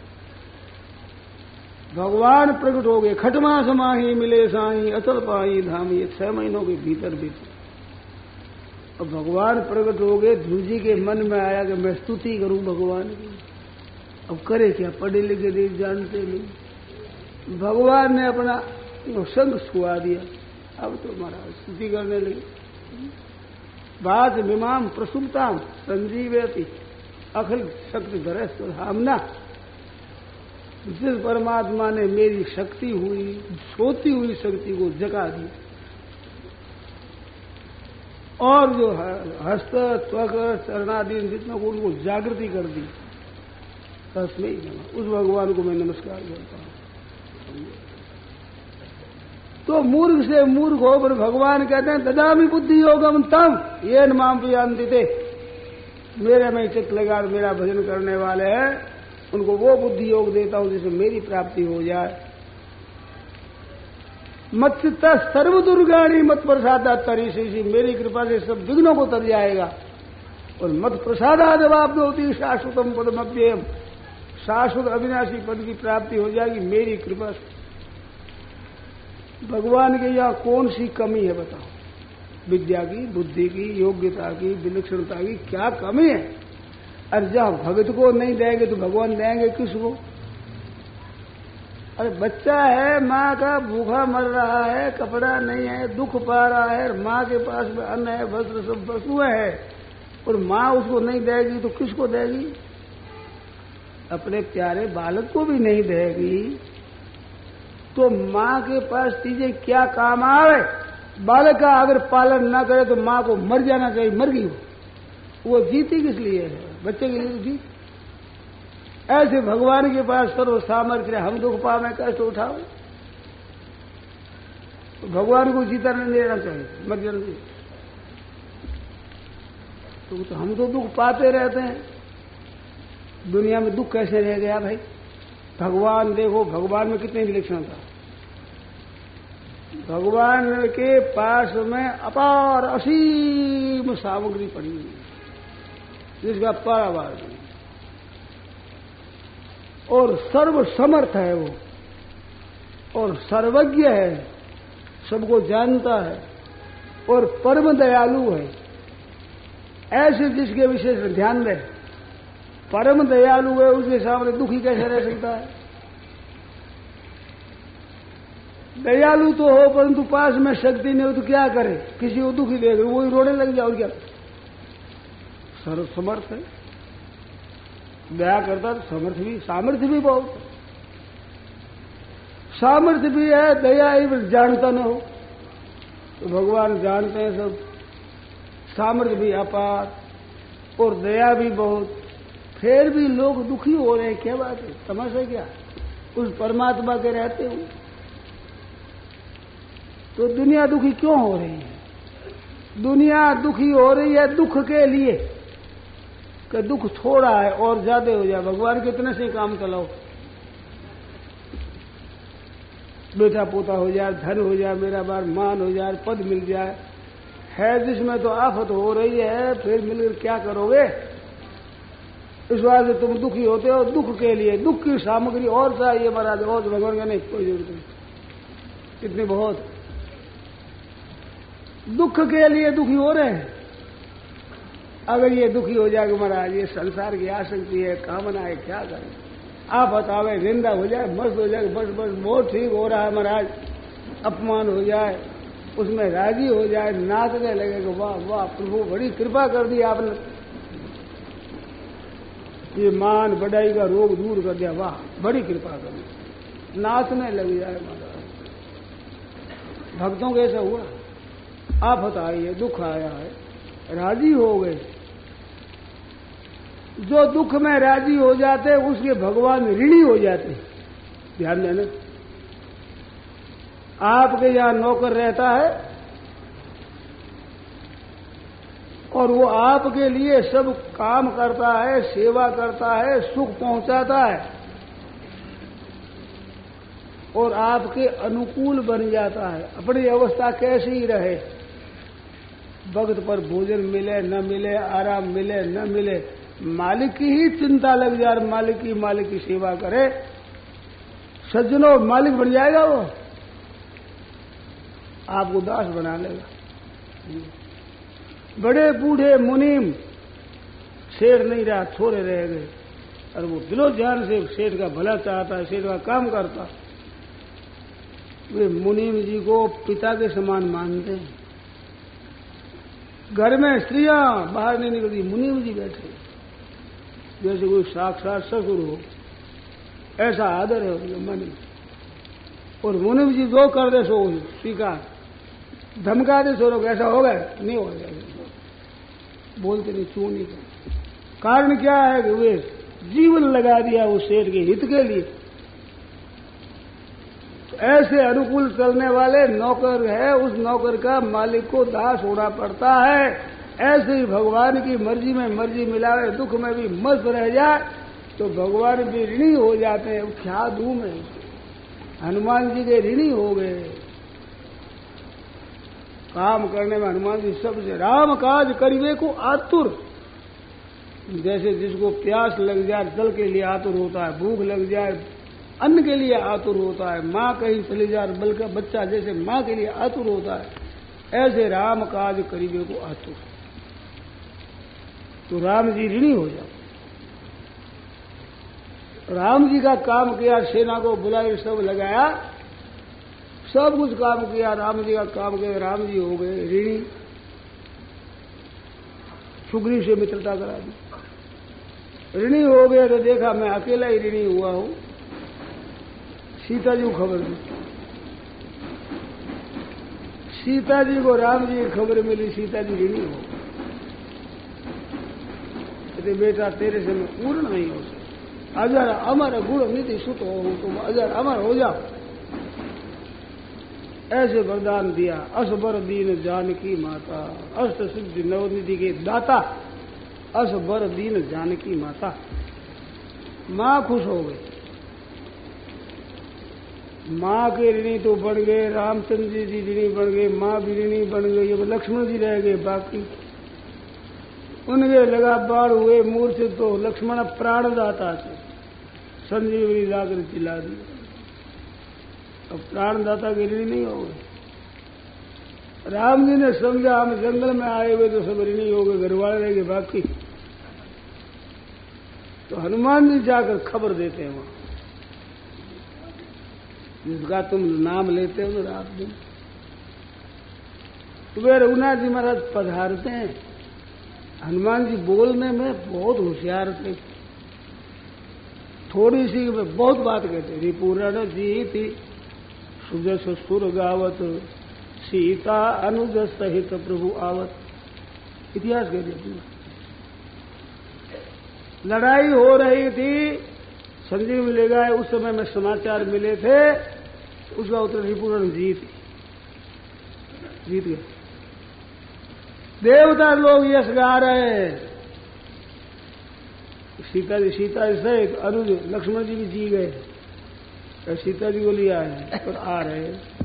भगवान प्रकट हो गए। खटमा समाही मिले साई, अचल पाई धामी, छह महीनों के भीतर भीतर। अब भगवान प्रकट हो गए, ध्रुव जी के मन में आया कि मैं स्तुति करूं भगवान की। अब करे क्या, पढ़े लिखे नहीं, जानते नहीं। भगवान ने अपना संग छुआ दिया, अब तो महाराज स्तुति करने लगे। बात विमाम प्रसुप्ताम संजीवयति अखिल शक्ति धरे हमना। जिस परमात्मा ने मेरी शक्ति हुई, सोती हुई शक्ति को जगा दी और जो हस्त त्वक चरणादि जितने को उनको जागृति कर दी, तस्मै नमः, उस भगवान को मैं नमस्कार करता हूं। तो मूर्ख से मूर्ख हो पर भगवान कहते हैं ददामि बुद्धि योगम तम ये नाम भी अंतिते, मेरे में चित्त लगा मेरा भजन करने वाले हैं उनको वो बुद्धि योग देता हूं जिससे मेरी प्राप्ति हो जाए। मत चित्ता सर्व दुर्गाणी मत प्रसादा तरी से, मेरी कृपा से सब विघ्नों को तर जाएगा। और मत प्रसादा जब आप होती शाश्वतम पदमव्ययम, शाश्वत अविनाशी पद की प्राप्ति हो जाएगी मेरी कृपा से। भगवान के यहां कौन सी कमी है बताओ? विद्या की, बुद्धि की, योग्यता की, विलक्षणता की क्या कमी है? अरे जहां भगत को नहीं देंगे तो भगवान देंगे किसको? अरे बच्चा है, माँ का भूखा मर रहा है, कपड़ा नहीं है, दुख पा रहा है, माँ के पास में अन्न है, वस्त्र सब वस्तुएं है, और माँ उसको नहीं देगी तो किसको देगी? अपने प्यारे बालक को भी नहीं देगी तो माँ के पास चीजें क्या काम आवे? बालक का अगर पालन न करे तो माँ को मर जाना चाहिए, मर गई वो जीती किस लिए है? बच्चे के लिए जीत। ऐसे भगवान के पास सर्व सामर्थ्य, हम दुख पावे कष्ट उठाओ तो भगवान को जीता नहीं देना चाहिए, मर जाना चाहिए। तो, तो हम तो दुख पाते रहते हैं, दुनिया में दुख कैसे रह गया भाई? भगवान देखो, भगवान में कितनी विलक्षण था। भगवान के पास में अपार असीम सामग्री पड़ी हुई है जिसका पारावार नहीं, और सर्व समर्थ है वो, और सर्वज्ञ है, सबको जानता है, और परम दयालु है। ऐसे जिसके विशेष में ध्यान दें, परम दयालु है, उसके सामने दुखी कैसे रह सकता है? दयालु तो हो परंतु पास में शक्ति नहीं हो तो क्या करे? किसी को दुखी देगा वही रोने लग जाए, और क्या? सर्व समर्थ है, दया करता, समर्थ भी, सामर्थ्य भी बहुत, सामर्थ्य भी है, दया ही जानता न हो तो भगवान जानते हैं सब। सामर्थ्य भी अपार और दया भी बहुत, फिर भी लोग दुखी हो रहे हैं, क्या बात है? समझ क्या? उस परमात्मा के रहते हो तो दुनिया दुखी क्यों हो रही है? दुनिया दुखी हो रही है दुख के लिए कि दुख थोड़ा है और ज्यादा हो जाए। भगवान कितने से काम चलाओ, बेटा पोता हो जाए, धन हो जाए, मेरा बार मान हो जाए, पद मिल जाए, है जिसमें तो आफत हो रही है, फिर मिलकर क्या करोगे? इस बात से तुम दुखी होते हो, दुख के लिए, दुख की सामग्री और चाहिए महाराज, और भगवान का नहीं कोई जरूरत नहीं, इतनी बहुत। दुख के लिए दुखी हो रहे हैं। अगर ये दुखी हो जाएगा महाराज, ये संसार की आसक्ति है, कामना है, क्या करें? आप बतावे, निंदा हो जाए, मस्त हो जाए, बस बस बहुत ठीक हो रहा है महाराज, अपमान हो जाए, उसमें राजी हो जाए, नाचने लगेगा, वाह वाह प्रभु बड़ी कृपा कर दी आपने, ये मान बढ़ाई का रोग दूर कर दिया, वाह बड़ी कृपा कर दी, नाचने लग जाए महाराज। भक्तों को ऐसा हुआ, आफत आई है, दुख आया है, राजी हो गए। जो दुख में राजी हो जाते उसके भगवान ऋणी हो जाते। ध्यान देना, आपके यहां नौकर रहता है और वो आपके लिए सब काम करता है, सेवा करता है, सुख पहुंचाता है और आपके अनुकूल बन जाता है। अपनी अवस्था कैसी ही रहे, वक्त पर भोजन मिले न मिले, आराम मिले न मिले, मालिक की ही चिंता लग जाए, मालिक की मालिक की सेवा करे, सज्जनों मालिक बन जाएगा वो, आपको दास बना लेगा। बड़े बूढ़े मुनीम, शेर नहीं रहा, छोरे रह गए। और वो दिलो जान से सेठ का भला चाहता है, सेठ का काम करता। वे मुनीम जी को पिता के समान मानते हैं। घर में स्त्रियां बाहर नहीं निकलती, मुनीम जी बैठे जैसे कोई साक्षात ससुर हो, ऐसा आदर है उनके मन में। और मुनीम जी जो कर दे सो स्वीकार, धमका दे सो लोग ऐसा हो गए नहीं हो जाएगा, बोलते नहीं, क्यों नहीं कर। कारण क्या है कि वे जीवन लगा दिया उस शेर के हित के लिए। तो ऐसे अनुकूल चलने वाले नौकर है, उस नौकर का मालिक को दास होना पड़ता है। ऐसे ही भगवान की मर्जी में मर्जी मिलावे, दुख में भी मस्त रह जाए तो भगवान भी ऋणी हो जाते हैं। क्या दूं मैं, हनुमान जी के ऋणी हो गए। काम करने में हनुमान जी सबसे, राम काज करिवे को आतुर। जैसे जिसको प्यास लग जाए जल के लिए आतुर होता है, भूख लग जाए अन्न के लिए आतुर होता है, माँ कहीं चली जाए बल्कि बच्चा जैसे माँ के लिए आतुर होता है, ऐसे राम काज करिवे को आतुर। तो राम जी ऋणी हो जाओ। राम जी का काम किया, सेना को बुलाए, सब लगाया, सब कुछ काम किया, राम जी का काम किया, राम जी हो गए ऋणी। सुग्रीव से मित्रता करा दी, ऋणी हो गए। तो देखा मैं अकेला ही ऋणी हुआ हूं। सीता जी को खबर दी, सीता जी को राम जी की खबर मिली, सीता जी ऋणी हो। कहते बेटा तेरे से मैं पूर्ण नहीं हो सकता, अजर अमर गुण निधि सुत हो, तुम अजर अमर हो जाओ। ऐसे वरदान दिया। असबर दीन जानकी माता, अष्ट सिद्धि नवनिधि के दाता, असबर दीन जानकी माता। मां खुश हो गई, मां के ऋणी तो बन गए, रामचंद्र जी ऋणी बन गए, मां भी ऋणी बन गई, अब लक्ष्मण जी रह गए बाकी। उनके लगा बाढ़ हुए मूर्छित, तो लक्ष्मण प्राणदाता थे, संजीवनी लाकर चिल्ला दी। अब प्राणदाता के ऋणी नहीं हो गए। राम जी ने समझा हम जंगल में आए हुए तो सब ऋणी हो गए, घर वाले रह गए बाकी। तो हनुमान जी जाकर खबर देते हैं वहां, जिसका तुम नाम लेते हो रात दिन। तो वे रघुनाथ जी महाराज पधारते हैं। हनुमान जी बोलने में बहुत होशियार थे, थोड़ी सी बहुत बात कहते। रिपुरण जीति सुजस सुर गावत, सीता अनुज सहित प्रभु आवत। इतिहास कह देती। लड़ाई हो रही थी, संजीव ले गए, उस समय में समाचार मिले थे, उसका उत्तर रिपुरण जीत जीत गए। देवता लोग यश गा रहे हैं, सीता जी सीता जी सहित अनुज लक्ष्मण जी भी जी गए, और सीता जी को लिया है और आ रहे।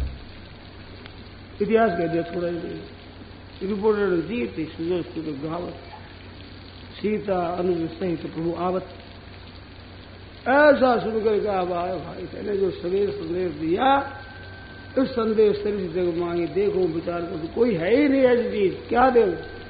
इतिहास कह दिया थोड़ा ही। रिपोर्टर जीत सुजस गावत, सीता अनुज सहित प्रभु आवत। ऐसा सुनकर कहा भाई भाई कहने जो सवेर संदेश दिया, इस संदेश शरीर जग मांगे, देखो विचार करो, कोई है ही नहीं ऐसी चीज, क्या दे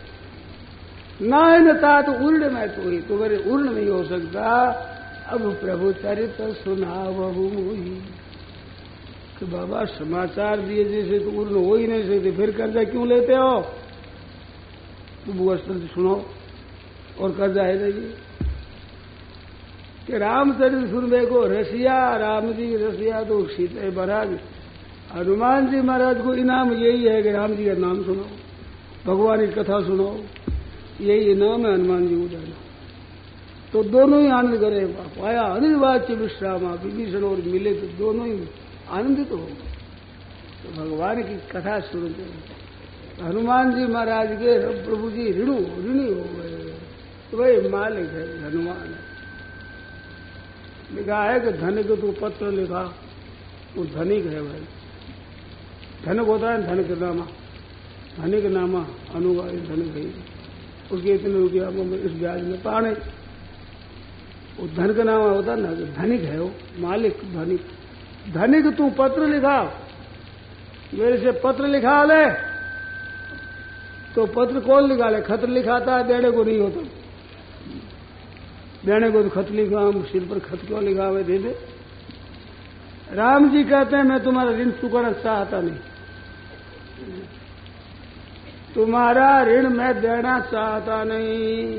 नायन था तो उर्ण में तो ही, तो मेरे उर्ण नहीं हो सकता। अब प्रभु चरित्र सुनावहु मोही, कि बाबा समाचार दिए जैसे तो उर्ण हो ही नहीं सकते, फिर कर्जा क्यों लेते हो? तो बुआ सुनो और कर्जा है नहीं कि रामचरित्र सुनने को रसिया, राम जी की रसिया तो सीता महाराज। हनुमान जी महाराज को इनाम यही है कि राम जी का नाम सुनो, भगवान की कथा सुनो, यही इनाम है हनुमान जी को देना। तो दोनों ही आनंद करे। पाया अनिर्वाच्य विश्राम, विभीषण और मिले तो दोनों ही आनंदित तो हो गए। तो भगवान की कथा सुनते हैं। हनुमान जी महाराज के प्रभु जी ऋणु ऋणी हो गए, तो वही मालिक है हनुमान। लिखा है कि धनिक को तू पत्र लिखा, वो धनिक है भाई। धनक होता है धन का नामा, धनिक नामा अनुवादी धनिक है, उसके इतने रुपया इस ब्याज में पाने, वो धन का नामा होता है ना, धनिक है वो मालिक धनिक। धनिक तू पत्र लिखा, मेरे से पत्र लिखा ले, तो पत्र कौन लिखा ले? खत लिखाता है, देने को नहीं होता। देने को तो खत लिखा, हम सिर पर खत क्यों लिखा हुए दे दे। राम जी कहते हैं मैं तुम्हारा ऋण चुकाना चाहता नहीं, तुम्हारा ऋण मैं देना चाहता नहीं।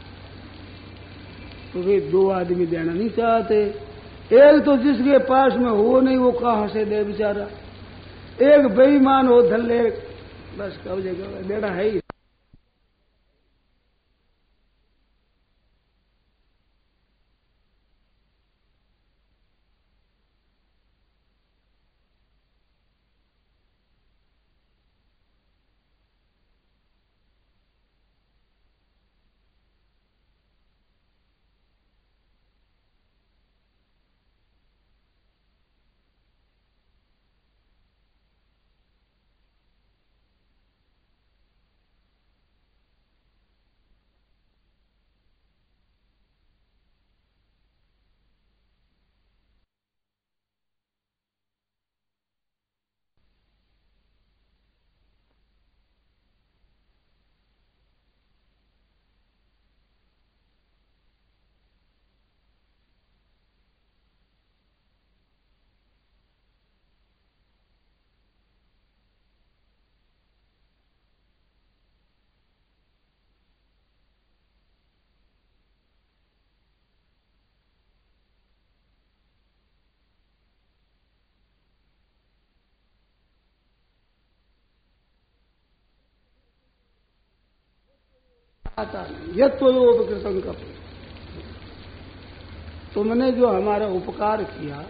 तो वे दो आदमी देना नहीं चाहते। एक तो जिसके पास में हो नहीं वो कहां से दे बेचारा, एक बेईमान हो धल्ले, बस कब जगह देना है ही। आता नहीं। यह तो उपकृतम का, तुमने जो हमारा उपकार किया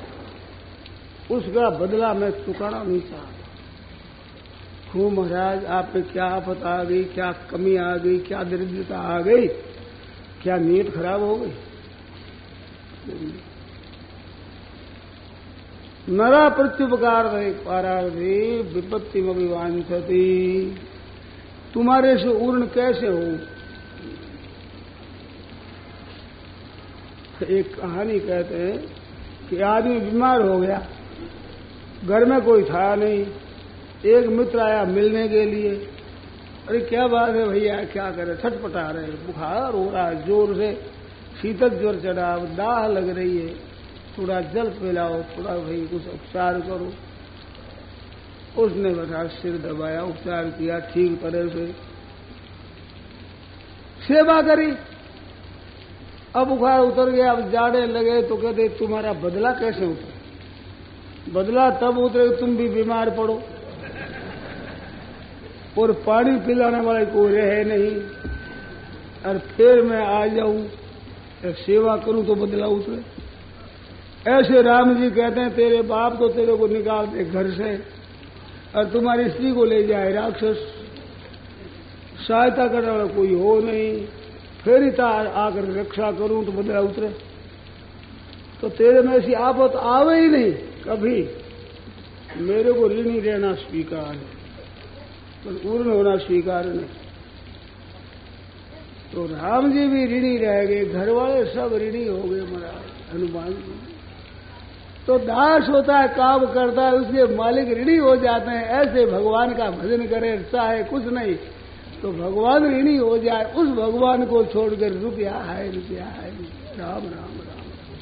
उसका बदला मैं चुकाना नहीं चाहता। क्यों महाराज, आप पे क्या आफत आ गई, क्या कमी आ गई, क्या दरिद्रता आ गई, क्या नीयत खराब हो गई? नरा प्रत्युपकार पारार्थी विपत्ति में विवांछति, तुम्हारे से उर्ण कैसे हो? एक कहानी कहते हैं कि आदमी बीमार हो गया, घर में कोई था नहीं, एक मित्र आया मिलने के लिए। अरे क्या बात है भैया, क्या करे? छटपटा रहे, बुखार हो रहा है जोर से, शीतल ज्वर चढ़ा, दाह लग रही है, थोड़ा जल पिलाओ, थोड़ा भाई कुछ उपचार करो। उसने बता सिर दबाया, उपचार किया, ठीक तरह से सेवा करी। अब बुखार उतर गया, अब जाने लगे तो कहते तुम्हारा बदला कैसे उतरे? बदला तब उतरे तुम भी बीमार पड़ो और पानी पिलाने वाले कोई रहे नहीं, और फिर मैं आ जाऊं सेवा करूं तो बदला उतरे। ऐसे राम जी कहते हैं तेरे बाप तो तेरे को निकाल दे घर से और तुम्हारी स्त्री को ले जाए राक्षस, सहायता करने वाला कोई हो नहीं, फिर ही तार आकर रक्षा करूं तो बदला उतरे। तो तेरे में ऐसी आफत आवे ही नहीं कभी। मेरे को ऋणी रहना स्वीकार है, तो पूर्ण होना स्वीकार नहीं। तो राम जी भी ऋणी रह गए, घर वाले सब ऋणी हो गए महाराज हनुमान जी। तो दास होता है, काम करता है, उसके मालिक ऋणी हो जाते हैं। ऐसे भगवान का भजन करे, चाहे कुछ नहीं तो भगवान ऋणी हो जाए, उस भगवान को छोड़कर रुपया है रुपया है, राम राम राम।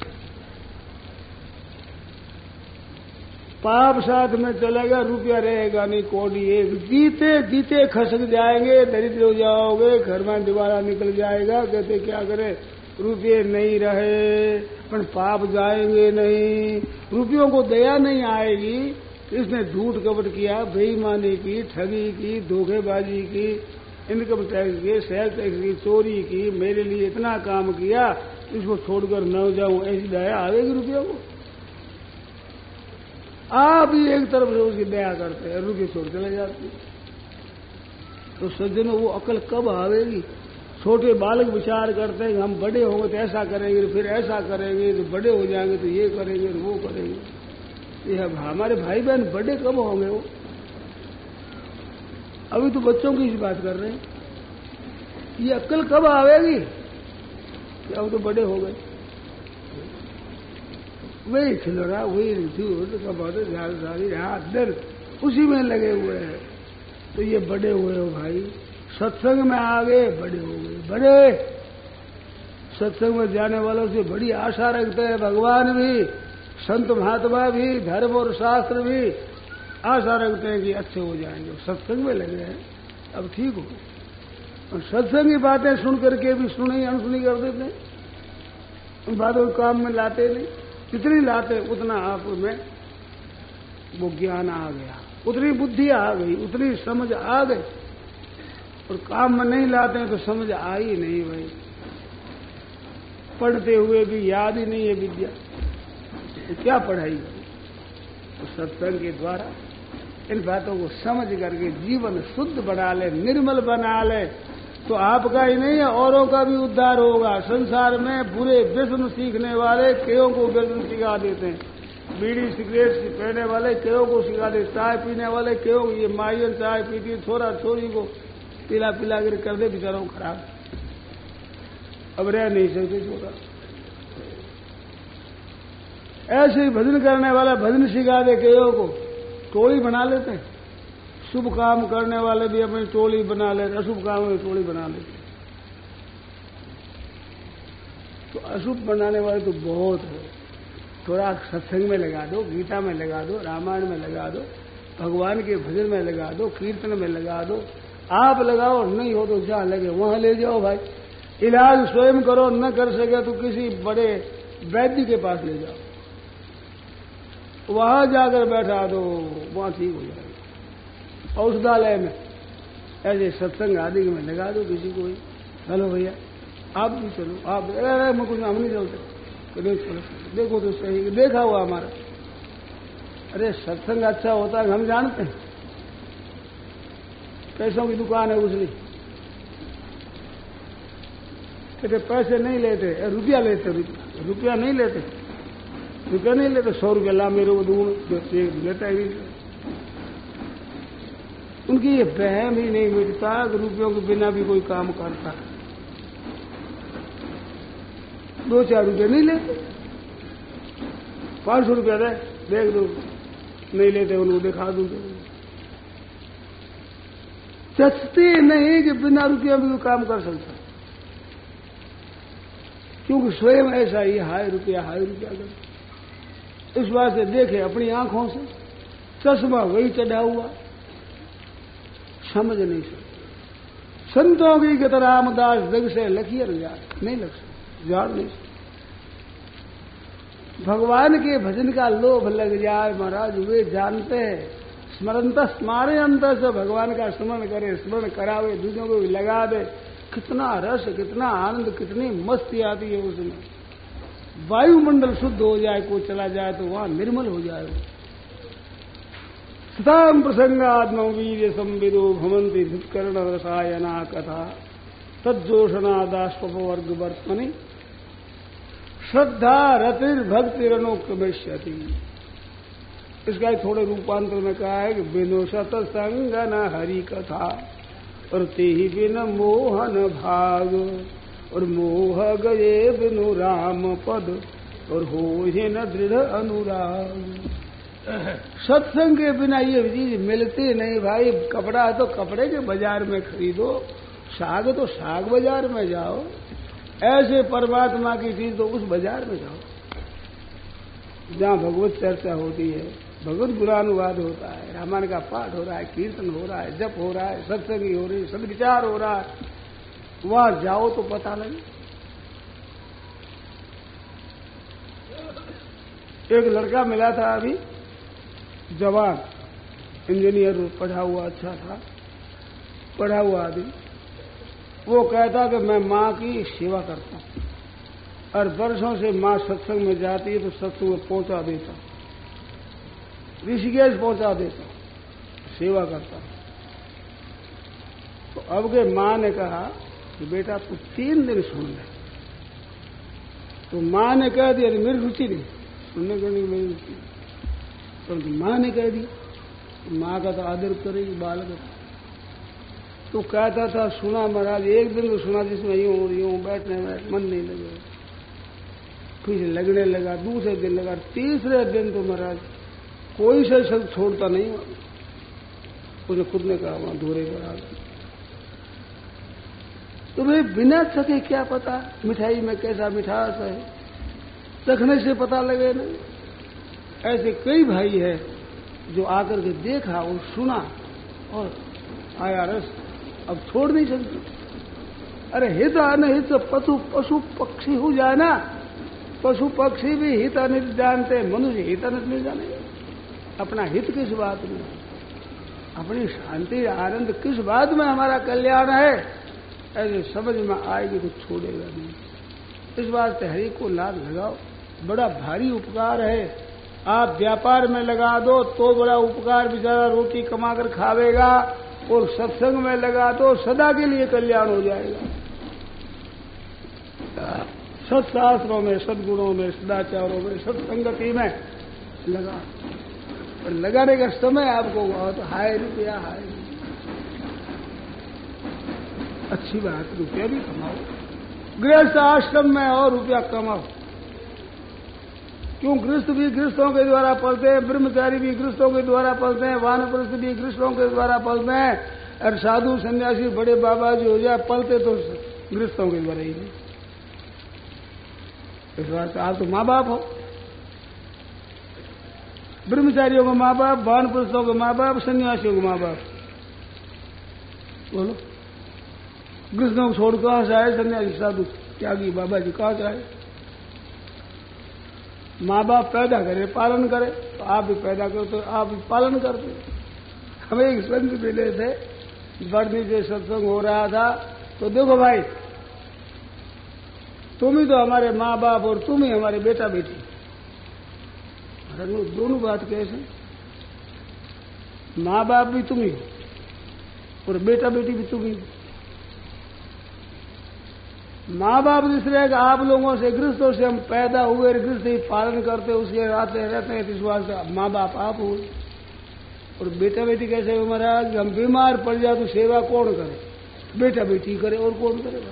पाप साथ में चलेगा, रुपया रहेगा नहीं, कोडी एक। जीते जीते खसक जाएंगे, दरिद्र हो जाओगे, घर में दीवारा निकल जाएगा। कहते क्या करे, रुपये नहीं रहे पर पाप जाएंगे नहीं। रुपयों को दया नहीं आएगी, इसने झूठ कपट किया, बेईमानी की, ठगी की, धोखेबाजी की, इनकम टैक्स की, सेल टैक्स की, चोरी की, मेरे लिए इतना काम किया, इसको छोड़कर न जाऊं, ऐसी दया आएगी रुपयों को? आप ही एक तरफ से उसकी दया करते हैं, रुपये छोड़ चले जाते हैं। तो सज्जनों वो अकल कब आवेगी? छोटे बालक विचार करते हैं हम बड़े होंगे तो ऐसा करेंगे, फिर ऐसा करेंगे, तो बड़े हो जाएंगे तो ये करेंगे तो वो करेंगे। ये हमारे भाई बहन बड़े कब होंगे? वो अभी तो बच्चों की ही बात कर रहे हैं। ये अक्ल कब आवेगी कि अब तो बड़े हो गए? वही खिलौना, वही झूठ कबाते, झाड़ी हाथ दर्द, उसी में लगे हुए हैं। तो ये बड़े हुए हो भाई, सत्संग में आ गए, बड़े हो गए, बड़े। सत्संग में जाने वालों से बड़ी आशा रखते हैं भगवान भी, संत महात्मा भी, धर्म और शास्त्र भी आशा रखते हैं कि अच्छे हो जाएंगे। सत्संग में लगे हैं, अब ठीक हो। और सत्संग की बातें सुन करके भी सुनी अनसुनी कर देते हैं, उन बातों को काम में लाते नहीं। जितनी लाते उतना आप में वो ज्ञान आ गया, उतनी बुद्धि आ गई, उतनी समझ आ गई। और काम में नहीं लाते हैं तो समझ आई नहीं भाई, पढ़ते हुए भी याद ही नहीं है विद्या, तो क्या पढ़ाई करें। तो सत्संग के द्वारा इन बातों को समझ करके जीवन शुद्ध बना ले, निर्मल बना ले, तो आपका ही नहीं है औरों का भी उद्धार होगा। संसार में बुरे व्यसन सीखने वाले कईयों को व्यसन सिखा देते हैं, बीड़ी सिगरेट पीने वाले कईयों को सिखा देते, चाय पीने वाले कईयों को, ये माइयन चाय पीती छोरा छोरी को पिला पिला कर कर दे बेचारों खराब, अब रह नहीं सकते छोरा। ऐसे ही भजन करने वाला भजन सिखा दे कईयों को, टोली बना लेते हैं। शुभ काम करने वाले भी अपनी टोली बना लेते, अशुभ काम में टोली बना लेते। तो अशुभ बनाने वाले तो बहुत है। थोड़ा सत्संग में लगा दो, गीता में लगा दो, रामायण में लगा दो, भगवान के भजन में लगा दो, कीर्तन में लगा दो। आप लगाओ, नहीं हो तो जहां लगे वहां ले जाओ भाई। इलाज स्वयं करो, न कर सके तो किसी बड़े वैद्य के पास ले जाओ, वहां जाकर बैठा दो, वहां ठीक हो जाएगा। औषधालय में ऐसे सत्संग आदि में लगा दो किसी को। चलो भैया आप भी चलो, आप अरे मैं कुछ हम नहीं चलते, नहीं चलो, देखो तो सही, देखा हुआ हमारा। अरे सत्संग अच्छा होता है हम जानते हैं, पैसों की दुकान है उसने, कहते पैसे नहीं लेते, रुपया लेते, रुपया रुपया नहीं लेते, रुपया नहीं लेते, सौ रुपया ला मेरे को दूं, लेता ही। उनकी ये बहम ही नहीं मिटता कि रुपयों के बिना भी कोई काम करता है। दो चार रुपये नहीं लेते, पांच सौ रुपया दे देख दो, नहीं लेते उनको दिखा दूं, चचते नहीं कि बिना रुपया भी कोई काम कर सकता, क्योंकि स्वयं ऐसा ही हाय रुपया हाय रुपया कर। इस बात से देखे अपनी आंखों से, चश्मा वही चढ़ा हुआ, समझ नहीं सकते। संतों की गत रामदास जग से लखियर जाड़ नहीं लग सकते, जाड़ नहीं सकते। भगवान के भजन का लोभ लग जाए महाराज, वे जानते हैं स्मरणत स्मारे अंतर से भगवान का स्मरण करे, स्मरण करावे, दूसरों को भी लगा दे, कितना रस, कितना आनंद, कितनी मस्ती आती है उसमें। वायुमंडल शुद्ध हो जाए, कोई चला जाए तो वहां निर्मल हो जाए। सताम प्रसंगात्म वीर्य संविदो भवंती धित्कर्ण रसायना कथा तज्जोषणा दाष्पवर्ग वर्तमनि श्रद्धा रतिर भक्तिरनोक्रमेष्यति। इसका थोड़े रूपांतर में कहा है कि बिनु सतसंग न हरि कथा और ते ही बिन मोहन भाग, और मोह गए बिनु राम पद और हो ही न दृढ़ अनुराग। सत्संग के बिना ये चीज मिलती नहीं भाई। कपड़ा है तो कपड़े के बाजार में खरीदो, साग तो साग बाजार में जाओ, ऐसे परमात्मा की चीज तो उस बाजार में जाओ जहां भगवत चर्चा होती है, भगवत गुणानुवाद होता है, रामायण का पाठ हो रहा है, कीर्तन हो रहा है, जप हो रहा है, सत्संग हो रही है, सदविचार हो रहा है, वहां जाओ तो पता लगे। एक लड़का मिला था अभी, जवान, इंजीनियर, पढ़ा हुआ अच्छा था, पढ़ा हुआ आदमी। वो कहता कि मैं माँ की सेवा करता हूँ, और वर्षों से माँ सत्संग में जाती है तो सत्संग में पहुंचा देता, ऋषिकेश पहुंचा देता, सेवा करता हूँ। तो अब के माँ ने कहा कि बेटा तू तीन दिन सुन ले। तो माँ ने कह दिया, मेरी रुचि नहीं सुनने करने की, मेरी रुचि नहीं, परंतु माँ ने कह दी, माँ का तो आदर करेगी बालक। तो कहता था सुना महाराज, एक दिन तो सुना जिसमें यूं यूं बैठने में मन नहीं लगे, फिर लगने लगा, दूसरे दिन लगा, तीसरे दिन तो महाराज कोई से शब्द छोड़ता नहीं। उसने खुद ने कहा वहां धोरे पर आ गए। तो भाई बिना चखे क्या पता मिठाई में कैसा मिठास है, चखने से पता लगे ना। ऐसे कई भाई है जो आकर के देखा और सुना और आया रस, अब छोड़ नहीं सकते। अरे हित अनहित पशु पशु पक्षी हो जाए ना, पशु पक्षी भी हित अनित जानते, मनुष्य हित अनित नहीं जाने। अपना हित किस बात में, अपनी शांति आनंद किस बात में हमारा कल्याण है, ऐसे समझ में आएगी तो छोड़ेगा नहीं। इस बात से हरि को लाभ लगाओ, बड़ा भारी उपकार है। आप व्यापार में लगा दो तो बड़ा उपकार, बेचारा रोटी कमाकर खावेगा, और सत्संग में लगा दो सदा के लिए कल्याण हो जाएगा। सत्शास्त्रों में, सद्गुणों में, सदाचारों में, सत्संगति में लगा, और लगाने का समय आपको बहुत हाय रुपया हाय, अच्छी बात, रुपया भी कमाओ, गृहस्थ आश्रम में और रुपया कमाओ। क्यों, गृहस्थ भी गृहस्थों के द्वारा पलते हैं, ब्रह्मचारी भी गृहस्थों के द्वारा पलते हैं, वानप्रस्थ भी गृहस्थों के द्वारा पलते हैं, और साधु सन्यासी बड़े बाबा जी हो जाए पलते तो गृहस्थों के द्वारा ही नहीं। इस बात आप तो माँ बाप हो, ब्रह्मचारियों को माँ बाप, वानप्रस्थों को माँ बाप, सन्यासियों को माँ बाप। बोलो, गृहस्थों को छोड़ कहां से आए सन्यासी साधु त्यागी बाबा जी, कहां से आए? माँ बाप पैदा करे, पालन करे, तो आप भी पैदा करो तो आप भी पालन करते। हमें एक संत मिले थे, बड़नी से सत्संग हो रहा था, तो देखो भाई, तुम ही तो हमारे माँ बाप और तुम ही हमारे बेटा बेटी। अरे दोनों बात कैसे? माँ बाप भी तुम ही हो और बेटा बेटी भी तुम ही हो। माँ बाप जिस रहेगा आप लोगों से, गृहस्थों से हम पैदा हुए, गृहस्थ ही पालन करते, उसके रहते रहते हैं, इस बात से माँ बाप आप हुए। और बेटा बेटी कैसे हो महाराज? हम बीमार पड़ जाए तो सेवा कौन करे? बेटा बेटी करे, और कौन करेगा?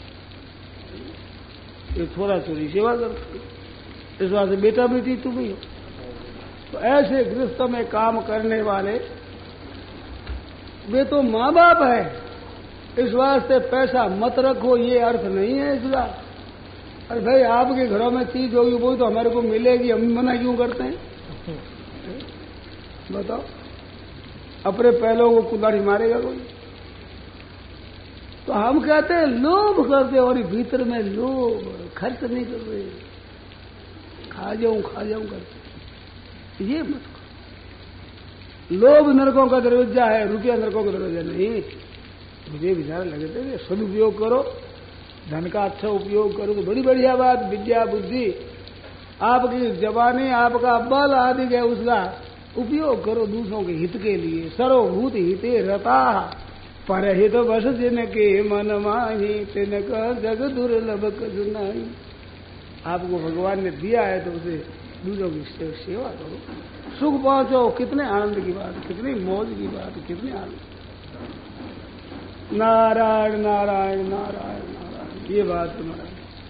ये थोड़ा थोड़ी सेवा करते, इस बात से बेटा बेटी तुम ही हो। तो ऐसे गृहस्थ में काम करने वाले वे तो माँ बाप है। इस वास्ते पैसा मत रखो, ये अर्थ नहीं है इसका। अरे भाई, आपके घरों में चीज होगी वो तो हमारे को मिलेगी, हम मना क्यों करते हैं? बताओ, अपने पहलों को कुल्हाड़ी मारेगा कोई? तो हम कहते हैं लोभ करते, और भीतर में लोभ, खर्च नहीं कर रहे, खा जाऊं खा जाऊं करते। ये मत करो। लोभ नरकों का दरवाजा है, रुपया नरकों का दरवाजा नहीं। मुझे विचार लगते थे, सदुपयोग करो, धन का अच्छा उपयोग करो तो बड़ी बढ़िया बात। विद्या बुद्धि आपकी जवानी, आपका बल आदि है, उसका उपयोग करो दूसरों के हित के लिए। सर्वभूत हिते रता, परहित वश जिनके मन माही, तिनका जग दुर्लभ कछु नाही। आपको भगवान ने दिया है तो उसे दूसरों की सेवा करो, सुख पहुंचो। कितने आनंद की बात, कितनी मौज की बात, कितने आनंद। नारायण नारायण नारायण नारायण, ये बात तुम्हारा।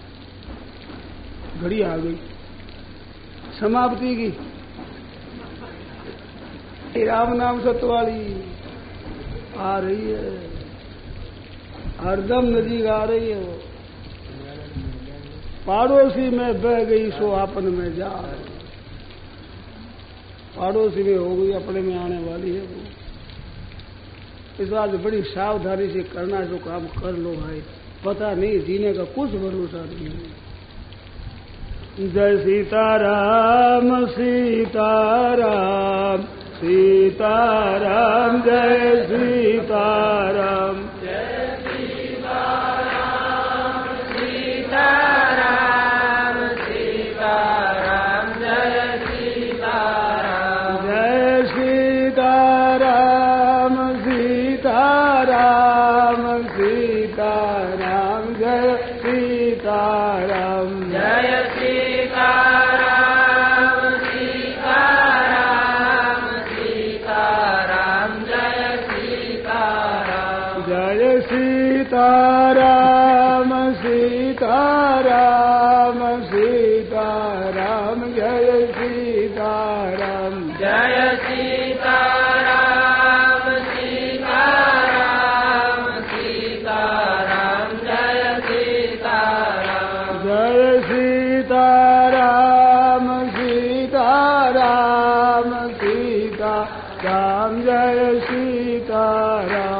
घड़ी आ गई समाप्ति की। राम नाम सतवाली आ रही है, हरदम नदी आ रही है। वो पड़ोसी में बह गई सो आपन में जा, पड़ोसी में हो गई अपने में आने वाली है वो। इस बात बड़ी सावधानी से करना जो काम कर लो भाई, पता नहीं जीने का कुछ भरोसा नहीं है। जय सीताराम सीताराम सीताराम, जय सीताराम जय सीताराम सीताराम सीताराम, जय सीताराम जय सीताराम सीताराम सीताराम, जय सीताराम जय सीताराम सीताराम सीताराम, जय सीताराम जय सीताराम सीताराम सीताराम, जय सीताराम जय सीताराम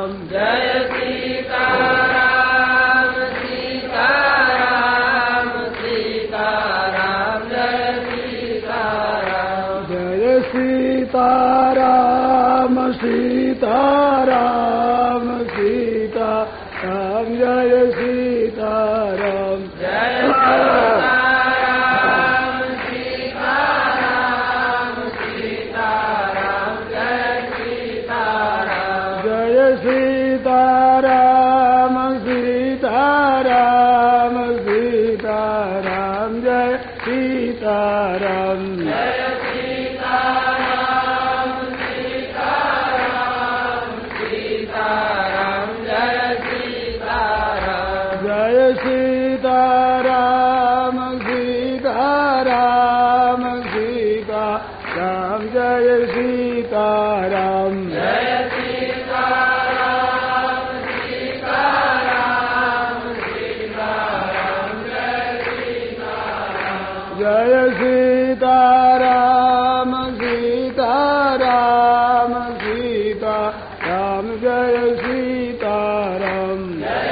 जय सीताराम सीताराम सीताराम जय सीताराम जय सीताराम सीताराम सीताराम जय सीताराम जय सीताराम सीताराम सीताराम जय सीताराम जय सीताराम सीताराम सीताराम जय सीताराम जय सीताराम सीताराम सीताराम जय सीताराम जय सीताराम सीताराम सीताराम जय सीताराम जय सीताराम सीताराम सीताराम जय सीताराम जय सीताराम सीताराम सीताराम जय सीताराम जय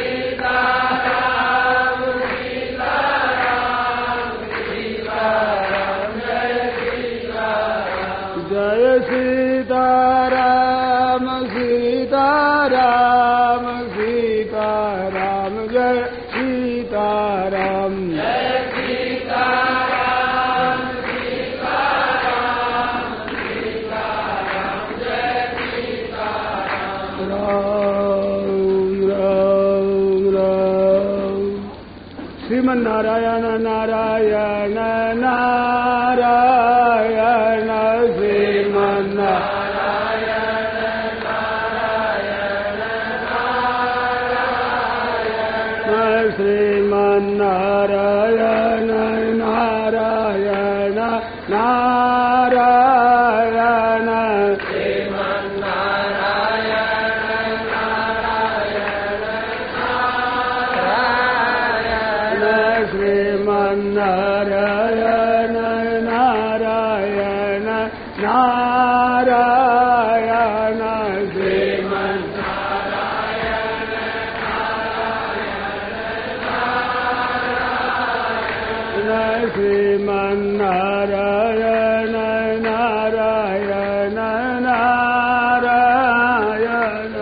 सीताराम सीताराम सीताराम जय सीताराम जय सीताराम सीताराम सीताराम जय सीताराम जय सीताराम सीताराम सीताराम जय सीताराम राम राम राम श्रीमन नारायण नारायण नारायण श्रीमन नारायण नारायण नारायण श्रीमन नारायण नारायण नारायण श्रीमन्नारायण नारायण नारायण श्रीमन नारायण नारायण नारायण श्रीमन श्रीमन नारायण नारायण नारायण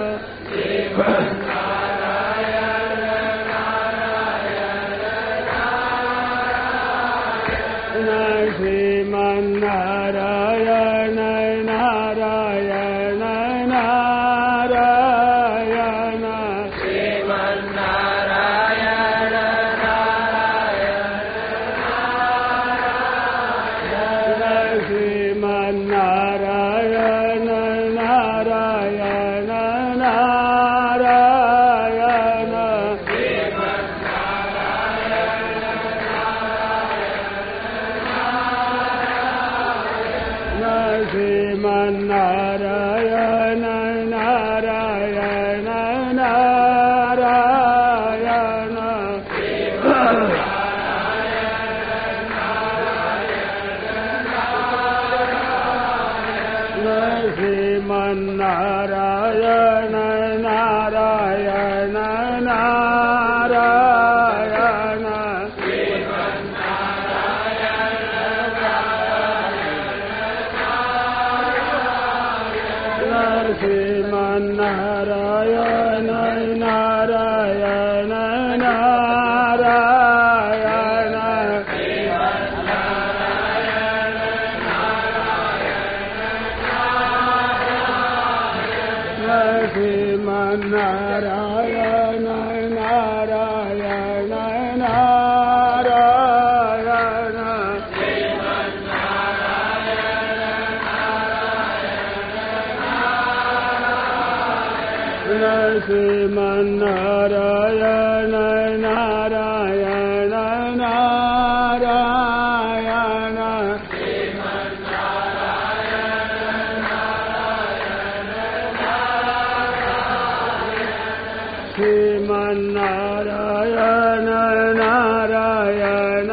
श्रीमन नारायण नारायण नारायण श्रीमन्नारायण नारायण श्रीमन नारायण नारायण नारायण श्रीमन नारायण नारायण नारायण श्रीमन नारायण नारायण नारायण श्रीमन नारायण नारायण नारायण श्रीमन नारायण नारायण नारायण श्रीमन नारायण नारायण नारायण श्रीमन नारायण नारायण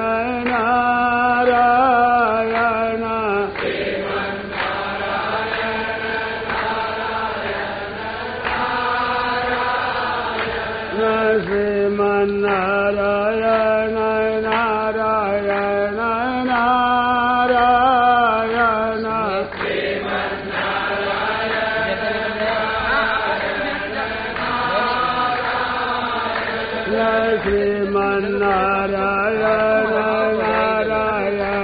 नारायण श्रीमन्नारायण नारायण नारायण जय श्रीमन्नारायण नारायण